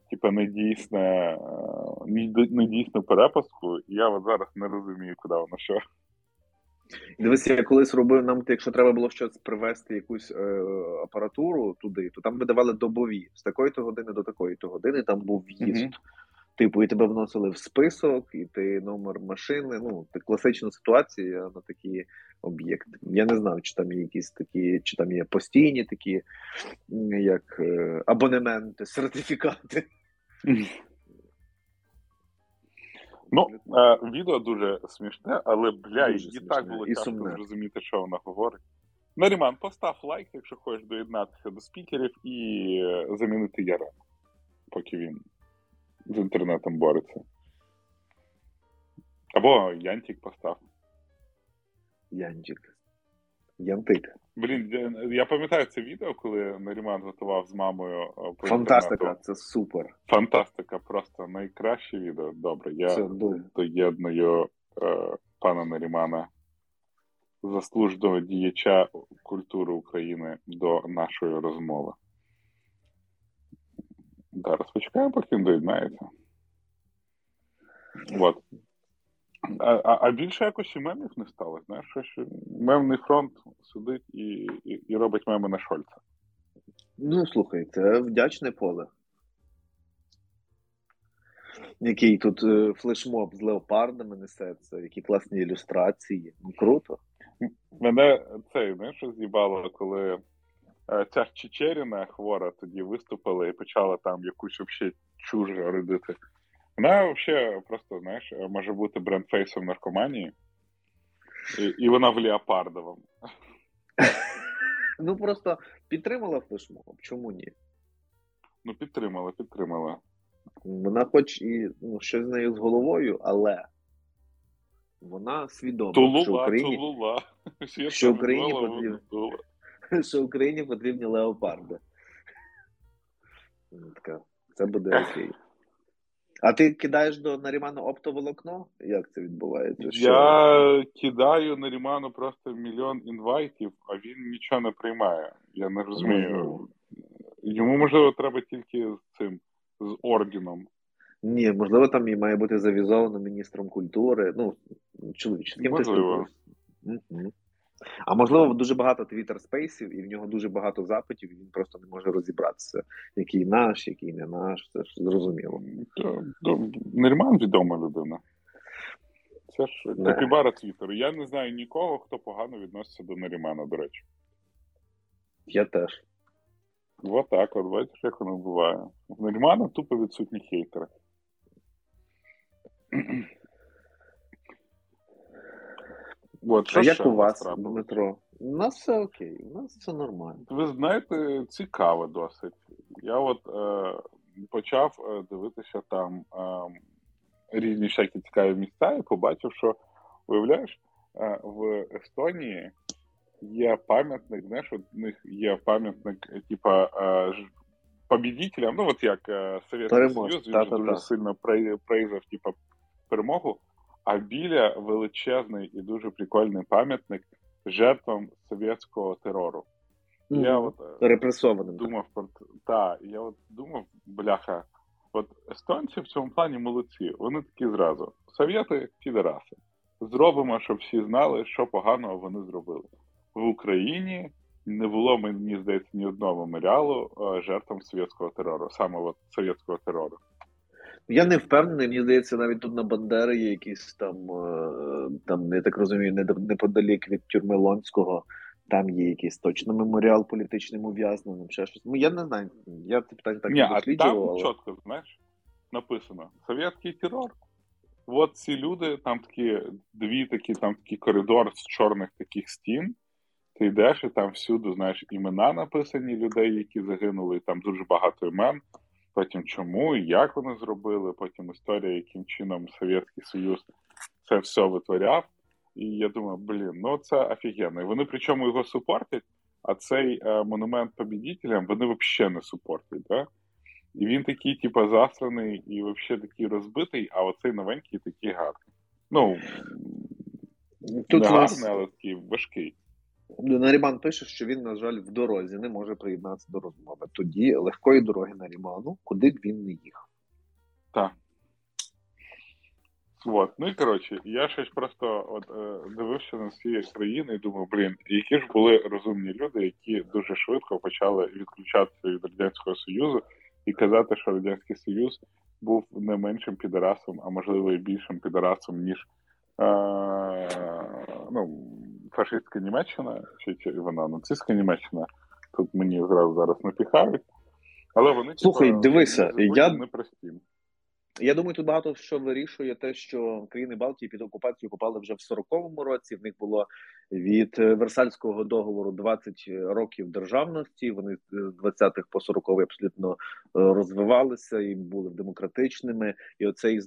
недійсну перепустку, і я от зараз не розумію, куди вона що. Дивися, я колись робив нам, якщо треба було щось привезти, якусь апаратуру туди, то там видавали добові. З такої-то години до такої-то години там був в'їзд. Типу, і тебе вносили в список, і ти номер машини. Це класична ситуація на такі об'єкти. Я не знаю, чи там є якісь такі, чи там є постійні такі, як абонементи, сертифікати. Відео дуже смішне, але, і так було тяжко зрозуміти, що вона говорить. Наріман, постав лайк, якщо хочеш доєднатися до спікерів і замінити Ярема, поки він з інтернетом бореться. Або Янтик постав. Янтик. Блін, я пам'ятаю це відео, коли Наріман готував з мамою по Фантастика, інтернету. це супер. Фантастика, просто найкраще відео. Добре, я доєдную пана Нарімана, заслуженого діяча культури України, до нашої розмови. Зараз почекаємо, поки він доєднається. От. А більше якось і мемів не стало. Знаєш, що мемний фронт сидить і робить меми на Шольца. Слухай, це вдячне поле. Який тут флешмоб з леопардами несеться, які класні ілюстрації. Круто. Мене що з'їбало, коли ця Чечеріна хвора тоді виступила і почала там якусь взагалі чуж родити. Вона взагалі просто, може бути брендфейсом наркоманії. І вона в леопардовому. Просто підтримала флешмоб, чому ні? Підтримала. Вона хоч і щось з нею з головою, але вона свідома, що Україні потрібні леопарди. Це буде окей. А ти кидаєш до Наріману оптоволокно? Як це відбувається? Я кидаю Наріману просто мільйон інвайтів, а він нічого не приймає. Я не розумію. Йому, можливо, треба тільки з орденом. Ні, можливо, там і має бути завізовано міністром культури. Чоловіче, з ким ти спілкуєшся? А можливо, дуже багато твіттер-спейсів, і в нього дуже багато запитів, і він просто не може розібратися, який наш, який не наш, це ж зрозуміло. Наріман відома людина. Це ж капібара твіттеру. Я не знаю нікого, хто погано відноситься до Нарімана, до речі. Я теж. Отак, бачиш, як воно буває. В Нарімана тупо відсутні хейтери. А як у вас, Дмитро? У нас все окей, у нас все нормально. Ви знаєте, цікаво досить. Я почав дивитися там різні всякі цікаві місця і побачив, що, уявляєш, в Естонії є пам'ятник, у них є пам'ятник, побідітелям, як Совєтський Союз, він дуже сильно прейзав, перемогу, а біля величезний і дуже прикольний пам'ятник жертвам совєтського терору. Я репресованим. Думав, бляха, естонці в цьому плані молодці. Вони такі зразу. Совєти – підараси. Зробимо, щоб всі знали, що поганого вони зробили. В Україні не було, мені здається, ні одного меморіалу жертвам совєтського терору, саме от совєтського терору. Я не впевнений, мені здається, навіть тут на Бандери є якісь там, я так розумію, неподалік від тюрми Лонського, там є якийсь точно меморіал політичним ув'язненим, ще щось. Ну, я не знаю, я це питання так не досліджував. Там чітко, знаєш, написано, совєтський терор. От ці люди, там такий коридор з чорних таких стін, ти йдеш і там всюди, знаєш, імена написані людей, які загинули, і там дуже багато імен, потім чому і як вони зробили, потім історія, яким чином Совєтський Союз це все витворяв. І я думаю, це офігенно. І вони причому його супортять, а цей монумент побідітелям вони взагалі не супортять, да? І він такий, засраний і взагалі такий розбитий, а оцей новенький такий гарний. Тут не гарний, але такий важкий. Наріман пише, що він, на жаль, в дорозі не може приєднатися до розмови. Тоді легкої дороги Наріману, куди б він не їхав. Так. Вот. Ну і коротше, я щось просто дивився на всі країни і думав, які ж були розумні люди, які дуже швидко почали відключатися від Радянського Союзу і казати, що Радянський Союз був не меншим підарасом, а можливо і більшим підарасом, ніж фашистська Німеччина, чи вона нацистська Німеччина. Тут мені зразу зараз напіхають. Але вони, слухай, дивися, не прості. Я думаю, тут багато що вирішує те, що країни Балтії під окупацію попали вже в 40-му році. В них було від Версальського договору 20 років державності. Вони з 20-х по 40-й абсолютно розвивалися і були демократичними. І оцей,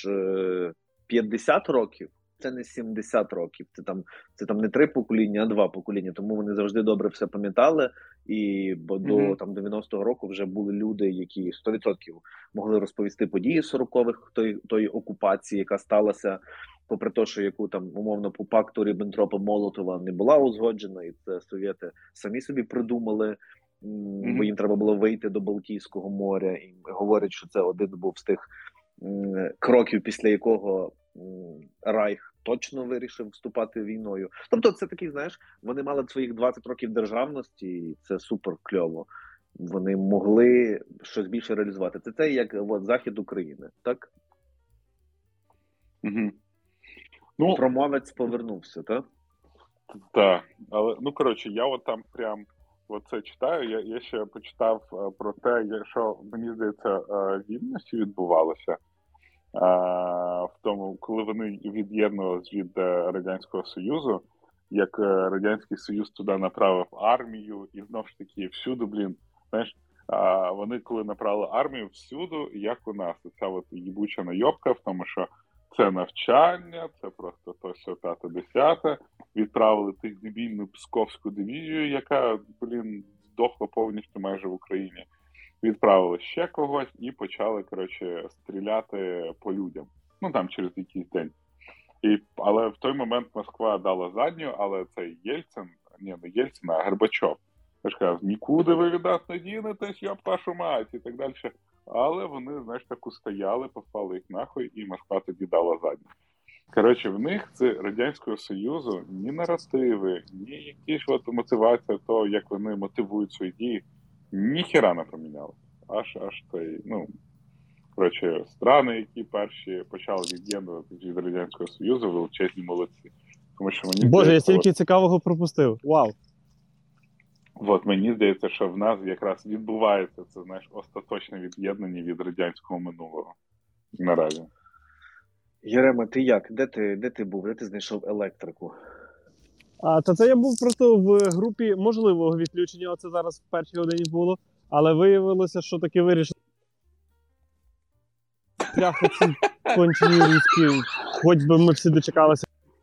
50 років, це не 70 років, це там не 3 покоління, а 2 покоління. Тому вони завжди добре все пам'ятали. Бо до 90-го року вже були люди, які 100% могли розповісти події 40-х, тої окупації, яка сталася, попри те, що яку там умовно по пакту Ріббентропа-Молотова не була узгоджена, і це совєти самі собі придумали, бо їм треба було вийти до Балтійського моря. І говорять, що це один був з тих кроків, після якого Райх точно вирішив вступати війною. Тобто це такий, вони мали своїх 20 років державності, і це супер кльово. Вони могли щось більше реалізувати. Це як захід України, так? Угу. Промовець повернувся, так? Так, але, я там прям це читаю, я ще почитав про те, що, мені здається, в Вільнюсі відбувалося. В тому, коли вони від'єднувалися від Радянського Союзу, як Радянський Союз туди направив армію, і знову ж таки всюди, вони коли направили армію всюди, як у нас, ця їбуча найобка в тому, що це навчання, це просто то, сьо, тато, десяте, відправили тих дебільну Псковську дивізію, яка, здохла повністю майже в Україні. Відправили ще когось і почали, стріляти по людям. Через якийсь день. Але в той момент Москва дала задню, але цей не Горбачов. Я ж казав, нікуди ви від нас не дінетесь, йоб вашу мать, і так далі. Але вони, так устояли, послали їх нахуй, і Москва тоді дала задню. В них з Радянського Союзу ні наративи, ні якісь мотивація того, як вони мотивують свої дії, ніхіра не поміняли. Аж цей, страни, які перші почали від'єднуватися від Радянського Союзу, величезні молодці. Тому що Боже, я стільки цікавого пропустив. Вау! Мені здається, що в нас якраз відбувається це, остаточне від'єднання від радянського минулого. Наразі. Ярема, ти як? Де ти був? Де ти знайшов електрику? Та це я був просто в групі можливого відключення, оце зараз в першій годині було, але виявилося, що таки вирішили. Тряхи ці кончені руські, хоч би ми всі дочекалися.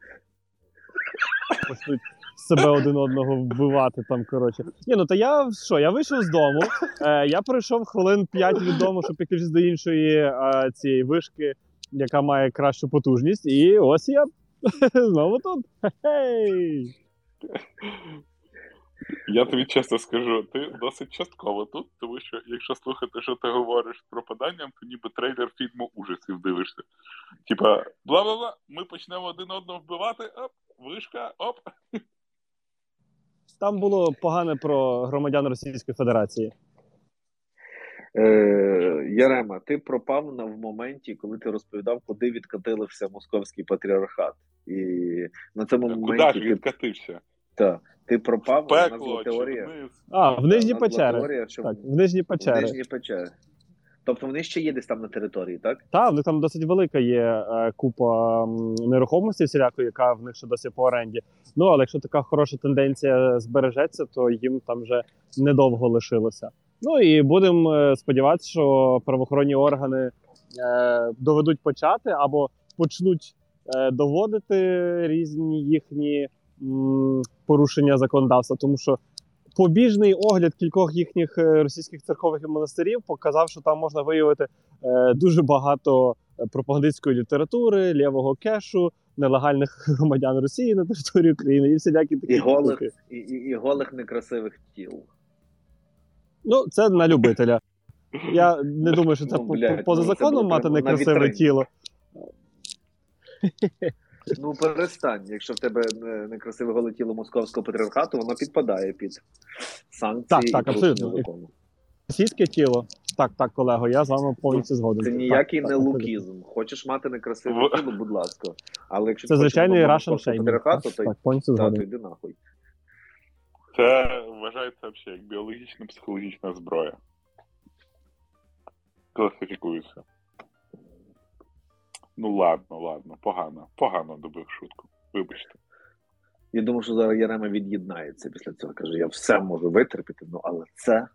Почнуть себе один одного вбивати там, я вийшов з дому, я пройшов хвилин 5 від дому, щоб підключитися до іншої цієї вишки, яка має кращу потужність, і ось я знову тут. Хей! Я тобі чесно скажу, ти досить частково тут, тому що якщо слухати, що ти говориш з пропаданням, то ніби трейлер фільму ужасів дивишся. Бла-бла-бла, ми почнемо один одного вбивати, оп, вишка, оп. Там було погане про громадян Російської Федерації. Ярема, ти пропав в моменті, коли ти розповідав, куди відкатився московський патріархат. І на цьому моменті... Куди ж відкатився? Так. Ти пропав, пекло чи вниз? В Нижні Печери. Теорія, що... Так, в Нижні Печери. В Нижні Печери. Тобто вони ще є десь там на території, так? Так, в них там досить велика є купа нерухомості всілякої, яка в них ще досі по оренді. Ну, але якщо така хороша тенденція збережеться, то їм там вже недовго лишилося. Ну і будемо сподіватися, що правоохоронні органи доведуть почати або почнуть доводити різні їхні порушення законодавства, тому що побіжний огляд кількох їхніх російських церковних і монастирів показав, що там можна виявити дуже багато пропагандистської літератури, лівого кешу, нелегальних громадян Росії на території України і всілякі такі штуки. І голих некрасивих тіл. Ну, це на любителя. Я не думаю, що це поза законом мати некрасиве тіло. Ну, перестань. Якщо в тебе некрасиве голе тіло московського патріархату, воно підпадає під санкції і порушення закону. Російське тіло. Так, колего, я з вами повністю згоден. Це ніякий не лукізм. Хочеш мати некрасиве тіло, будь ласка. Але якщо це звичайний Russian патріархату, то повністю згоден. йди нахуй. Це вважається взагалі як біологічна психологічна зброя. Класифікується. Ну ладно, погано добив шутку. Вибачте. Я думав, що зараз Ярема від'єднається після цього. Каже, я все можу витерпіти, але це...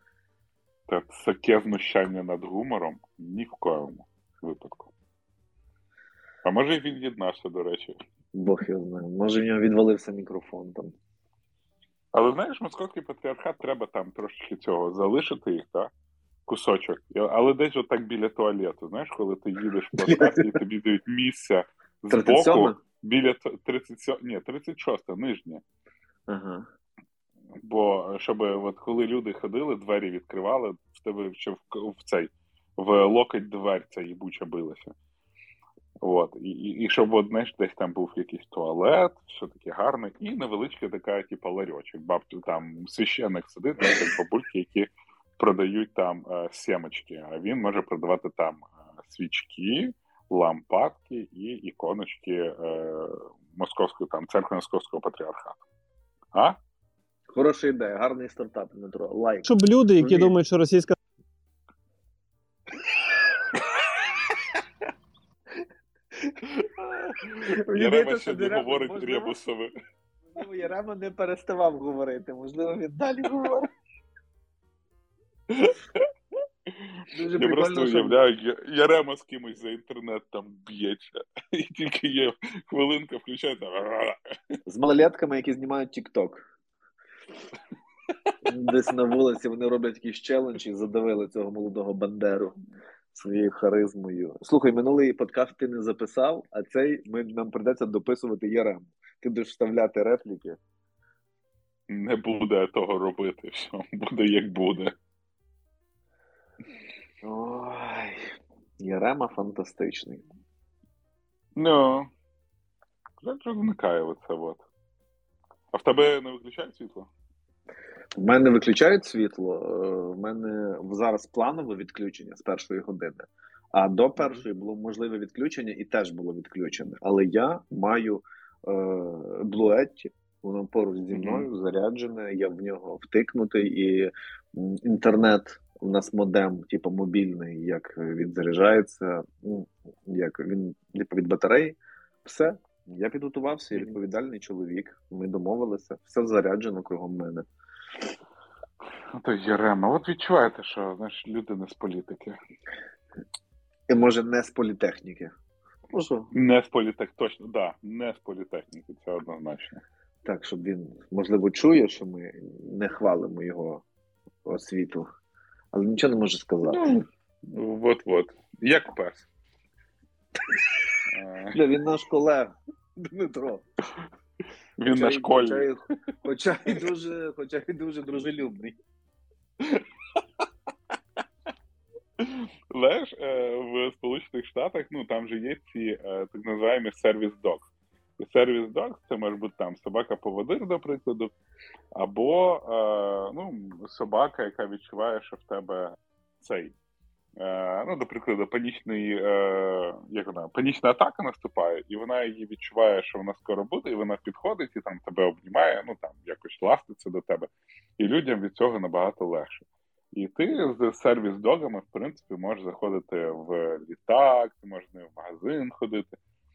Таке знущання над гумором ні в коєму випадку. А може і він від'єднався, до речі. Бог його знає. Може в нього відвалився мікрофон там. Але знаєш, московський патріархат треба там трошечки цього залишити їх, так? Кусочок. Але десь отак біля туалету. Знаєш, коли ти їдеш в плацкарті і тобі дають місце збоку біля 36-та, нижнє. Ага. Бо, щоб от коли люди ходили, двері відкривали, в тебе ще в локоть дверь ця їбуча билася. От. І щоб, от, знаєш, десь там був якийсь туалет, все таке гарне, і невеличка така, типу, ларьочок. Там священник сидить, як бабульки, які продають там сімочки, а він може продавати там свічки, лампадки і іконочки московської, там, церкви Московського патріархату. А? Хороша ідея, гарний стартап, Дмитро. Лайк. Щоб люди, які думають, що російська... Ярема сьогодні говорить ребусове. Можливо, Ярема не переставав говорити. Можливо, він далі говорить. Дуже я просто уявляю, Ярема з кимось за інтернет там б'ється. І тільки є хвилинка, включається. З малолетками, які знімають TikTok. Десь на вулиці вони роблять якийсь челендж і задавили цього молодого Бандеру своєю харизмою. Слухай, минулий подкаст ти не записав, а цей нам прийдеться дописувати Ярему. Ти будеш вставляти репліки. Не буде того робити, все, буде як буде. Ой, Ярема фантастичний. Ну, що виникає оце от. А в тебе не виключають світло? В мене виключають світло, в мене зараз планове відключення з 1-ї години, а до 1-ї було можливе відключення і теж було відключене. Але я маю блуетті, воно поруч зі мною заряджене, я в нього втикнутий, і інтернет у нас модем, типу мобільний, як він заряджається, як він типу від батареї, все. Я підготувався, я відповідальний чоловік, ми домовилися, все заряджено кругом мене. То Ярема, от відчуваєте, що, знаєш, люди не з політики. І може не з політехніки. Може. Не з політехніки, точно, да, не з політехніки, це однозначно. Так, щоб він, можливо, чує, що ми не хвалимо його освіту, але нічого не може сказати. От-от, як пес. Він наш колега, Дмитро. Він наш школьник. Хоча й дуже дружелюбний. Знаєш, в Сполучених Штатах, ну, там же є ці так називаємо сервіс-дог. І сервіс-дог – це може бути там собака-поводир, до прикладу, або собака, яка відчуває, що в тебе цей, до прикладу, панічна атака наступає, і вона її відчуває, що вона скоро буде, і вона підходить, і там тебе обнімає, якось ластиться до тебе. І людям від цього набагато легше. І ти з сервіс-догами, в принципі, можеш заходити в літак, ти можеш з ним в магазин ходити.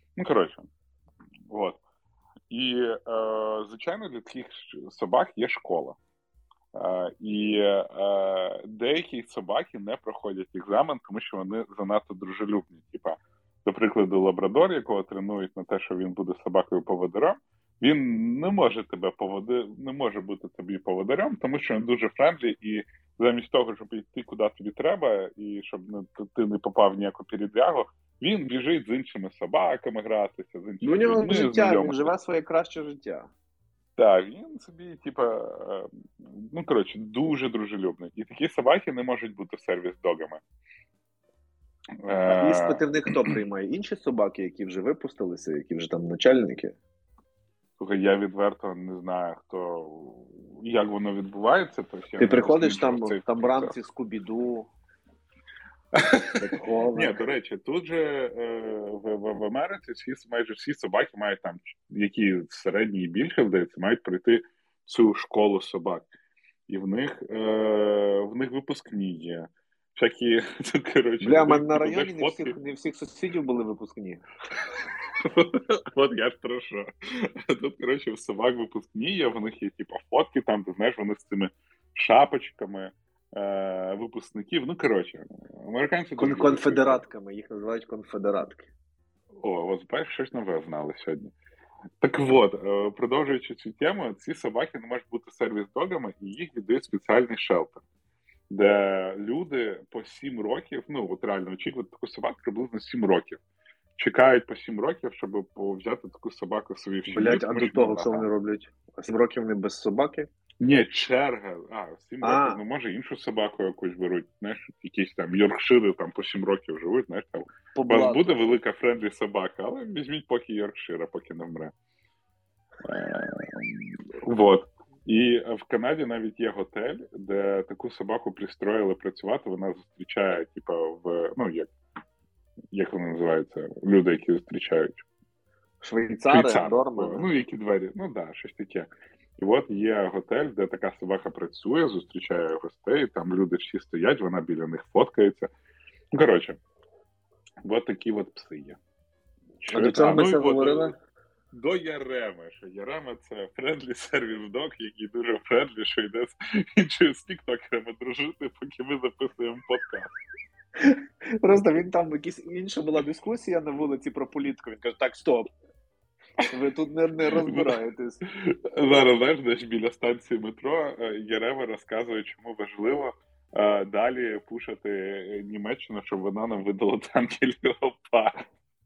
От. І, звичайно, для цих собак є школа. І деякі собаки не проходять екзамен, тому що вони занадто дружелюбні. До прикладу, лабрадор, якого тренують на те, що він буде собакою-поводирем, він не може бути тобі поводирем, тому що він дуже френдлі, і замість того, щоб йти куди тобі треба, і щоб ти не попав в ніяку передрягу, він біжить з іншими собаками гратися, з іншими людьми. У нього життя, він живе своє краще життя. Так, він собі, дуже дружелюбний. І такі собаки не можуть бути сервіс-догами. А іспити в них хто приймає? Інші собаки, які вже випустилися, які вже там начальники? Слухай, я відверто не знаю, як воно відбувається. Ти приходиш там рамці Скубіду. Ні, до речі, тут же в Америці майже всі собаки мають там, які середні і більше, здається, мають пройти цю школу собак. І в них випускні є. Всякі, бля, в мене на районі не всіх сусідів були випускні. От я ж про що. Тут, в собак випускні є, в них є, фотки там, ти знаєш, вони з цими шапочками випускників. Американці... Конфедератками, їх називають конфедератки. От бачиш, щось нове знали сьогодні. Так от, продовжуючи цю тему, ці собаки не можуть бути сервіс-догами, і їх віддають спеціальний шелтер, де люди по 7 років, реально очікують таку собаку приблизно 7 років. Чекають по 7 років, щоб взяти таку собаку в свою сім'ю. Блять, а до того що вони роблять? 7 років вони без собаки? Ні, черга. 7 років, може іншу собаку якусь беруть. Знаєш, якісь там йоркшири там по 7 років живуть, знаєш, там. У вас буде велика френдлі собака, але візьміть поки йоркшира, поки не вмре. Вот. І в Канаді навіть є готель, де таку собаку пристроїли працювати, вона зустрічає, як вони називаються, люди, які зустрічають. Швейцари, норми. Які двері, щось таке. І от є готель, де така собака працює, зустрічає гостей, там люди всі стоять, вона біля них фоткається. От такі от пси є. А до чого ми це говорили? До Яреми, що Ярема – це френдлі сервіс-дог, який дуже френдлі, що йде з тіктокерами дружити, поки ми записуємо подкаст. Просто він там інша була дискусія на вулиці про політику. Він каже, так, стоп. Ви тут не розбираєтесь. Зараз, знаєш, біля станції метро Ярема розказує, чому важливо далі пушити Німеччину, щоб вона нам видала танки Леопард.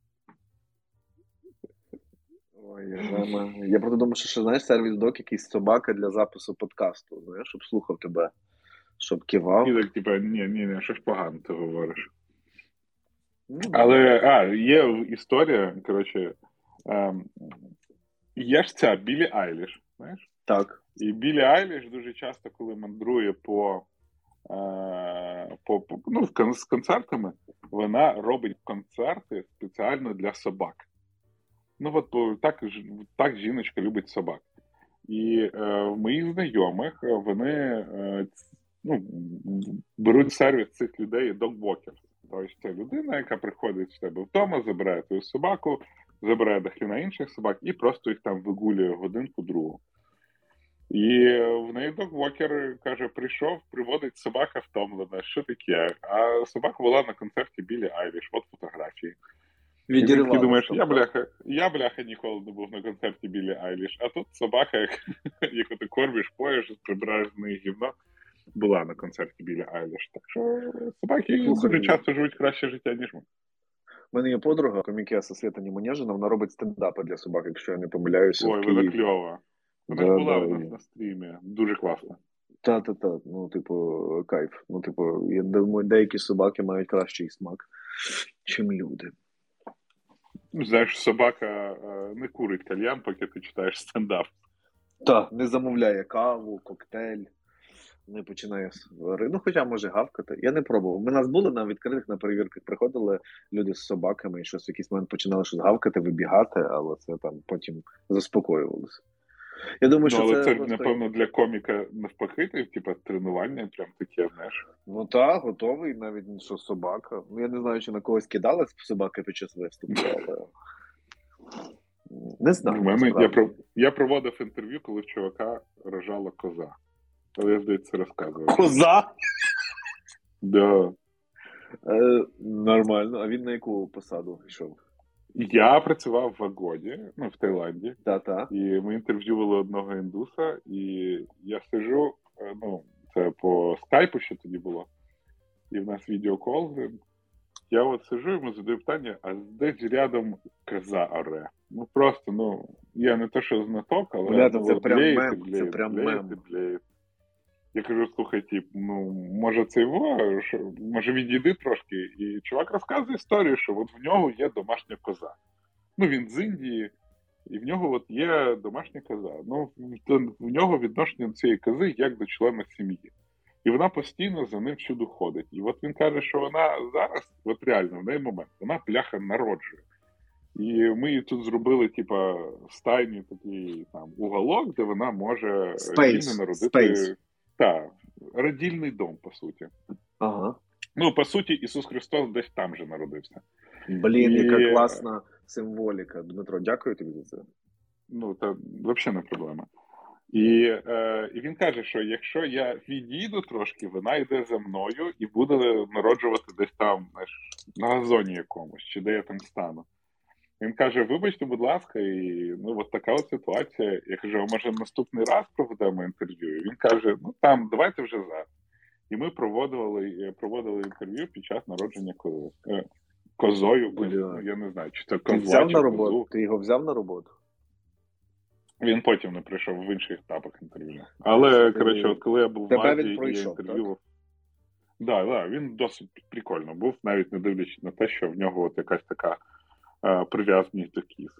Ой, Ярема. Я просто думаю, що знаєш, сервіс-дог якийсь собака для запису подкасту, знаєш, щоб слухав тебе, щоб кивав. І так, ні, щось погано ти говориш. Але, є історія, є ж ця Біллі Айліш, знаєш? Так. І Біллі Айліш дуже часто, коли мандрує з концертами, вона робить концерти спеціально для собак. Так жіночка любить собак. І в моїх знайомих вони беруть сервіс цих людей dog-walkers. Тобто це людина, яка приходить в тебе вдома, забирає твою собаку, забирає до хріна інших собак і просто їх там вигулює годинку-другу. І в неї dog-walker, каже, прийшов, приводить собака втомлена, що таке? А собака була на концерті Біллі Айліш, от фотографії. І ти думаєш, я бляха ніколи не був на концерті Біллі Айліш, а тут собака, яку ти кормиш, поїш, прибираєш з неї гівно, була на концерті Біллі Айліш. Так що собаки дуже часто живуть краще життя, ніж ми. У мене є подруга, комікеса Свята Німонежина, вона робить стендапи для собак, якщо я не помиляюся. Ой, вона кльова. Вона ж була у нас на стрімі. Дуже класно. Та. Кайф. Я думаю, деякі собаки мають кращий смак, чим люди. Знаєш, собака не курить кальян, поки ти читаєш стендап. Так, не замовляє каву, коктейль, не починає сварити. Ну, хоча може гавкати. Я не пробував. Ми нас були на відкритих, на перевірках приходили люди з собаками і щось в якийсь момент починали щось гавкати, вибігати, але це там потім заспокоювалося. Я думаю, що але це просто... напевно, для коміка навпаки, типу, тренування прям таке, знаєш. Ну так, готовий, навіть що собака. Ну, я не знаю, чи на когось кидалась собака під час виступу, але... Не знаю. Я проводив інтерв'ю, коли в чувака рожала коза. Але я, здається, розказував. Коза? Да. Нормально. А він на яку посаду йшов? Я працював в Агоді, в Таїланді. Та-та. І ми інтерв'ювали одного індуса, і я сижу, це по скайпу ще тоді було, і в нас відеокол. Я от сижу, йому задаю питання, а десь рядом коза оре. Ну просто, я не то, що знаток, але це прям мем, це прям мем. Я кажу, слухай, може це його, може відійди трошки. І чувак розказує історію, що от в нього є домашня коза. Він з Індії, і в нього от є домашня коза. В нього відношення до цієї кози як до члена сім'ї. І вона постійно за ним всюди ходить. І от він каже, що вона зараз, от реально, в неї момент, вона бляха народжує. І ми її тут зробили, в стайні такий уголок, де вона може вільно народити. Так, родильний дом, по суті. Ага. По суті, Ісус Христос десь там же народився. Блін, яка класна символіка. Дмитро, дякую тобі за це. Це взагалі не проблема. І він каже, що якщо я відійду трошки, вона йде за мною і буде народжувати десь там, на газоні якомусь, чи де я там стану. Він каже, вибачте, будь ласка, і от така от ситуація. Я кажу, а може наступний раз проведемо інтерв'ю? І він каже, давайте вже зараз. І ми проводили інтерв'ю під час народження козою. Я не знаю, чи це коза, ти взяв чи на роботу? козу. Ти його взяв на роботу? Він потім не прийшов в інших етапах інтерв'ю. Але, от коли я був в Азії, і я інтерв'ював. Так, він досить прикольно був, навіть не дивлячись на те, що в нього от якась така прив'язаність до кіз.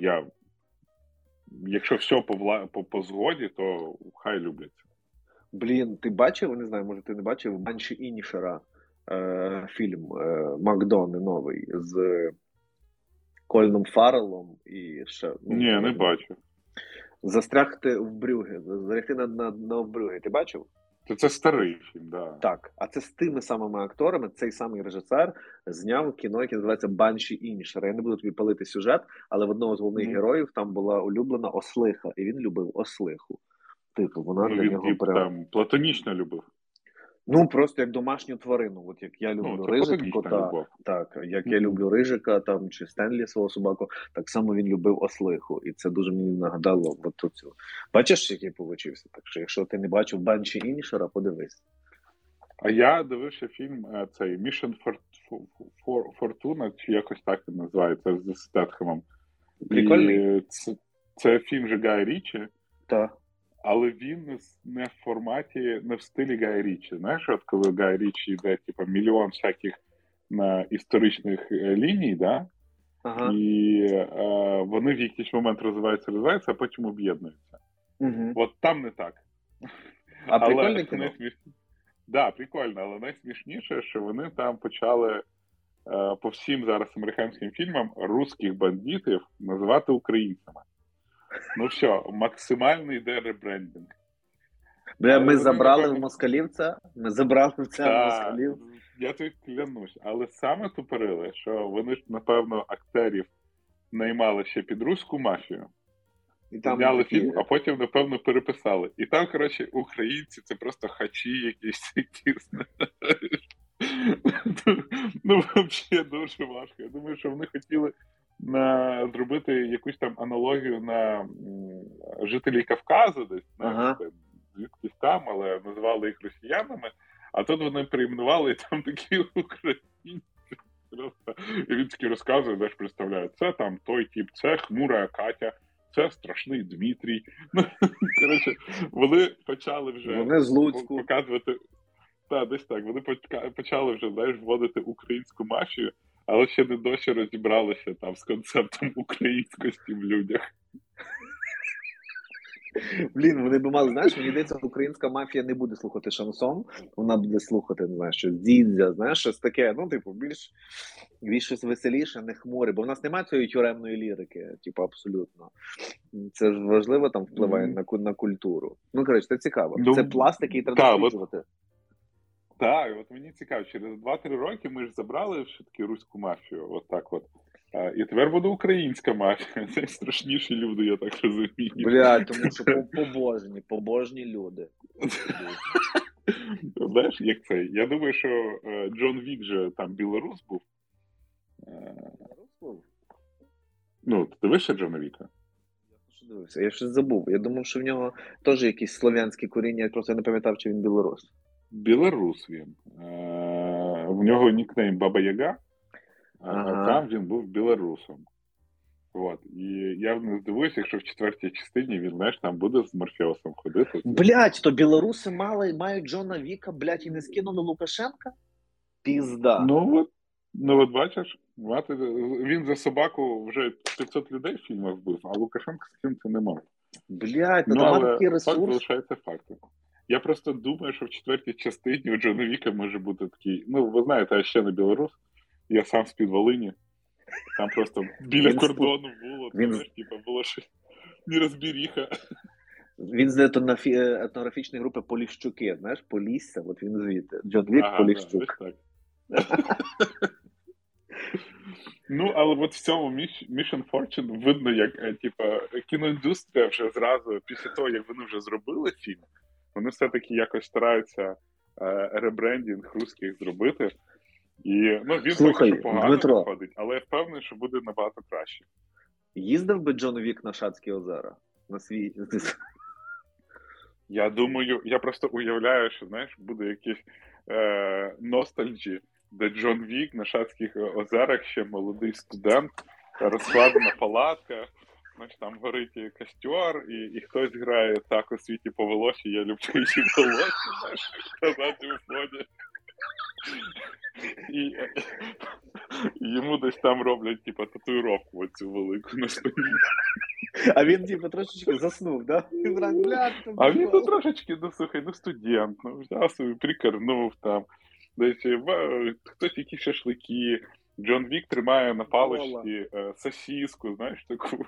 Якщо все по згоді, то хай любляться. Блін, ти бачив, не знаю, може ти не бачив, Банші Інішера фільм Макдони новий з Кольном Фарреллом і ще... Ні, не бачив. Застрягти в Брюгге, зарягти на Брюгге. Ти бачив? Це старий фільм, да. Так, а це з тими самими акторами, цей самий режисер зняв кіно, яке називається «Банші Інішера». Я не буду тобі палити сюжет, але в одного з головних героїв там була улюблена ослиха, і він любив ослиху. Вона для нього прям... платонічно любив. Просто як домашню тварину. От як я люблю рижика, кота, так, як я люблю рижика там, чи Стенлі свого собаку, так само він любив ослиху. І це дуже мені нагадало от цю. Бачиш, який получився? Так що, якщо ти не бачив Банші Інішера, подивись. А я дивився фільм цей Mission Fortuna, чи якось так він називається, з Стетхемом. Прикольний. Це фільм же Гая Річі. Так. Але він не в форматі, не в стилі Гая Річі. Знаєш, от коли Гай Річі йде, мільйон всяких історичних ліній, да? Ага. І вони в якийсь момент розвиваються, а потім об'єднуються. Угу. От там не так. А прикольне кіно? Да, прикольно, але найсмішніше, що вони там почали по всім зараз американським фільмам русських бандитів називати українцями. Все, максимальний йде ребрендинг. Ми забрали в москалів це? Ми забрали це в москалів? Я тобі клянусь. Але саме тупорили, що вони ж, напевно, акторів наймали ще під руську мафію. І там зняли фільм, а потім, напевно, переписали. І там, коротше, українці, це просто хачі якісь. Взагалі дуже важко. Я думаю, що вони хотіли зробити якусь там аналогію на жителів Кавказу десь, звідкись там, але називали їх росіянами, а тут вони перейменували, і там такі українці. І він таки розказує, де ж представляє, це там той тип, це хмура Катя, це страшний Дмитрій. Коротше, вони почали вже показувати, десь так, вони почали вже, вводити українську мафію, але ще не досі розібралися там з концептом українськості в людях. Блін, вони б мали, знаєш, мені здається, українська мафія не буде слухати шансон, вона буде слухати, не знаю, щось дзідзя, знаєш, щось таке, ну, типу, більш щось веселіше, не хмуре, бо в нас немає цієї тюремної лірики, типу, абсолютно. Це ж важливо там впливає на культуру. Ну, коротше, це цікаво. Це пласт, який треба досліджувати. Так, от мені цікаво, через 2-3 роки ми ж забрали все-таки руську мафію, от так от. І тепер буде українська мафія. Це страшніші люди, я так розумію. Блядь, тому що побожні люди. Знаєш, як це? Я думаю, що Джон Вік же там білорус був. Ну, ти дивишся Джона Віка? Я щось забув. Я думав, що в нього теж якісь слов'янські коріння, я просто не пам'ятав, чи він білорус. Білорус він. В нього нікнейм Баба Яга, а там він був білорусом. От. І я не здивуюся, якщо в 4-й частині він, знаєш, там буде з Морфеусом ходити. Блять, то білоруси мають Джона Віка, блять, і не скинули Лукашенка? Пізда. Ну от бачиш, він за собаку вже 500 людей в фільмах вбив, а Лукашенко з ким це не мав. Блять, то має такий ресурс. Факт залишається фактом. Я просто думаю, що в 4-й частині у Джона Віка може бути такий, ну, ви знаєте, я ще не білорус, я сам з-під Волині, там просто біля кордону було, було щось нерозбіріха. Він з етнографічної групи Поліщуки, знаєш, Полісся, от він звідти. Джон Вік Поліщук. Так. Ну, але от в цьому Mission Fortune видно, як кіноіндустрія вже зразу, після того, як вони вже зробили фільм, вони все-таки якось стараються ребрендінг русських зробити. І, він поки що погано виходить, але я впевнений, що буде набагато краще. Їздив би Джон Вік на Шацькі озера? На свій... Я думаю, я просто уявляю, що, знаєш, буде якийсь ностальджі, де Джон Вік на Шацьких озерах ще молодий студент, розкладена палатка, знаєш, там горить костер, і хтось грає так у світі по волосі, я люблю її волосі, знаєш, казати у фоні. І йому десь там роблять, татуїровку оцю велику на спині. А він, трошечки заснув, да? А він тут трошечки, студент, взяв собі, прикорнув там. Десь хтось якісь шашлики. Джон Вік тримає на паличці сосиску, знаєш, таку.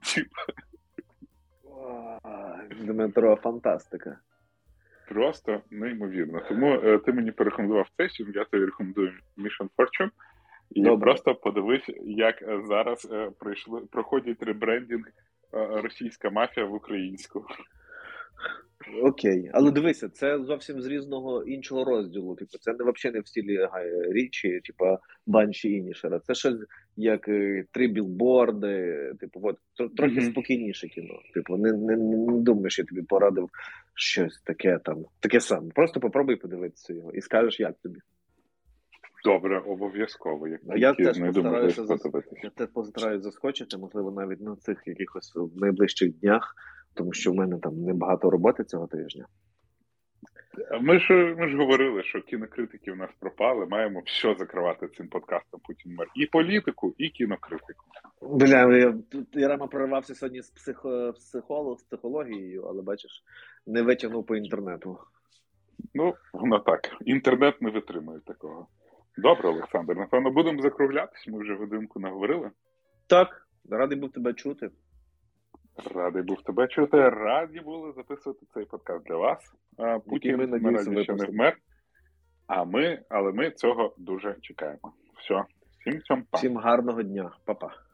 Дмитро, фантастика. Просто неймовірно. Тому ти мені порекомендував цей фільм, я тобі рекомендую Mission Fortune. І просто подивись, як зараз проходить ребрендінг російська мафія в українську. Окей. Але дивися, це зовсім з різного іншого розділу. Це взагалі не в стилі Гая Річі, Банші Інішера. Це щось як 3 білборди, трохи спокійніше кіно. Не думаю, що я тобі порадив щось таке саме. Просто попробуй подивитися його і скажеш, як тобі. Добре, обов'язково. Я теж постараюся заскочити, можливо, навіть на цих якихось найближчих днях, тому що в мене там небагато роботи цього тижня. Ми ж говорили, що кінокритики в нас пропали, маємо все закривати цим подкастом Путін мер. І політику, і кінокритику. Я рано проривався сьогодні з психологією, але, бачиш, не витягнув по інтернету. Воно так. Інтернет не витримує такого. Добре, Олександр, напевно, будемо закруглятися, ми вже годинку наговорили. Так, радий був тебе чути. Радий був тебе чути, раді були записувати цей подкаст для вас. Путін, ми раді, що не вмер, але ми цього дуже чекаємо. Все, всім па. Всім гарного дня, па-па.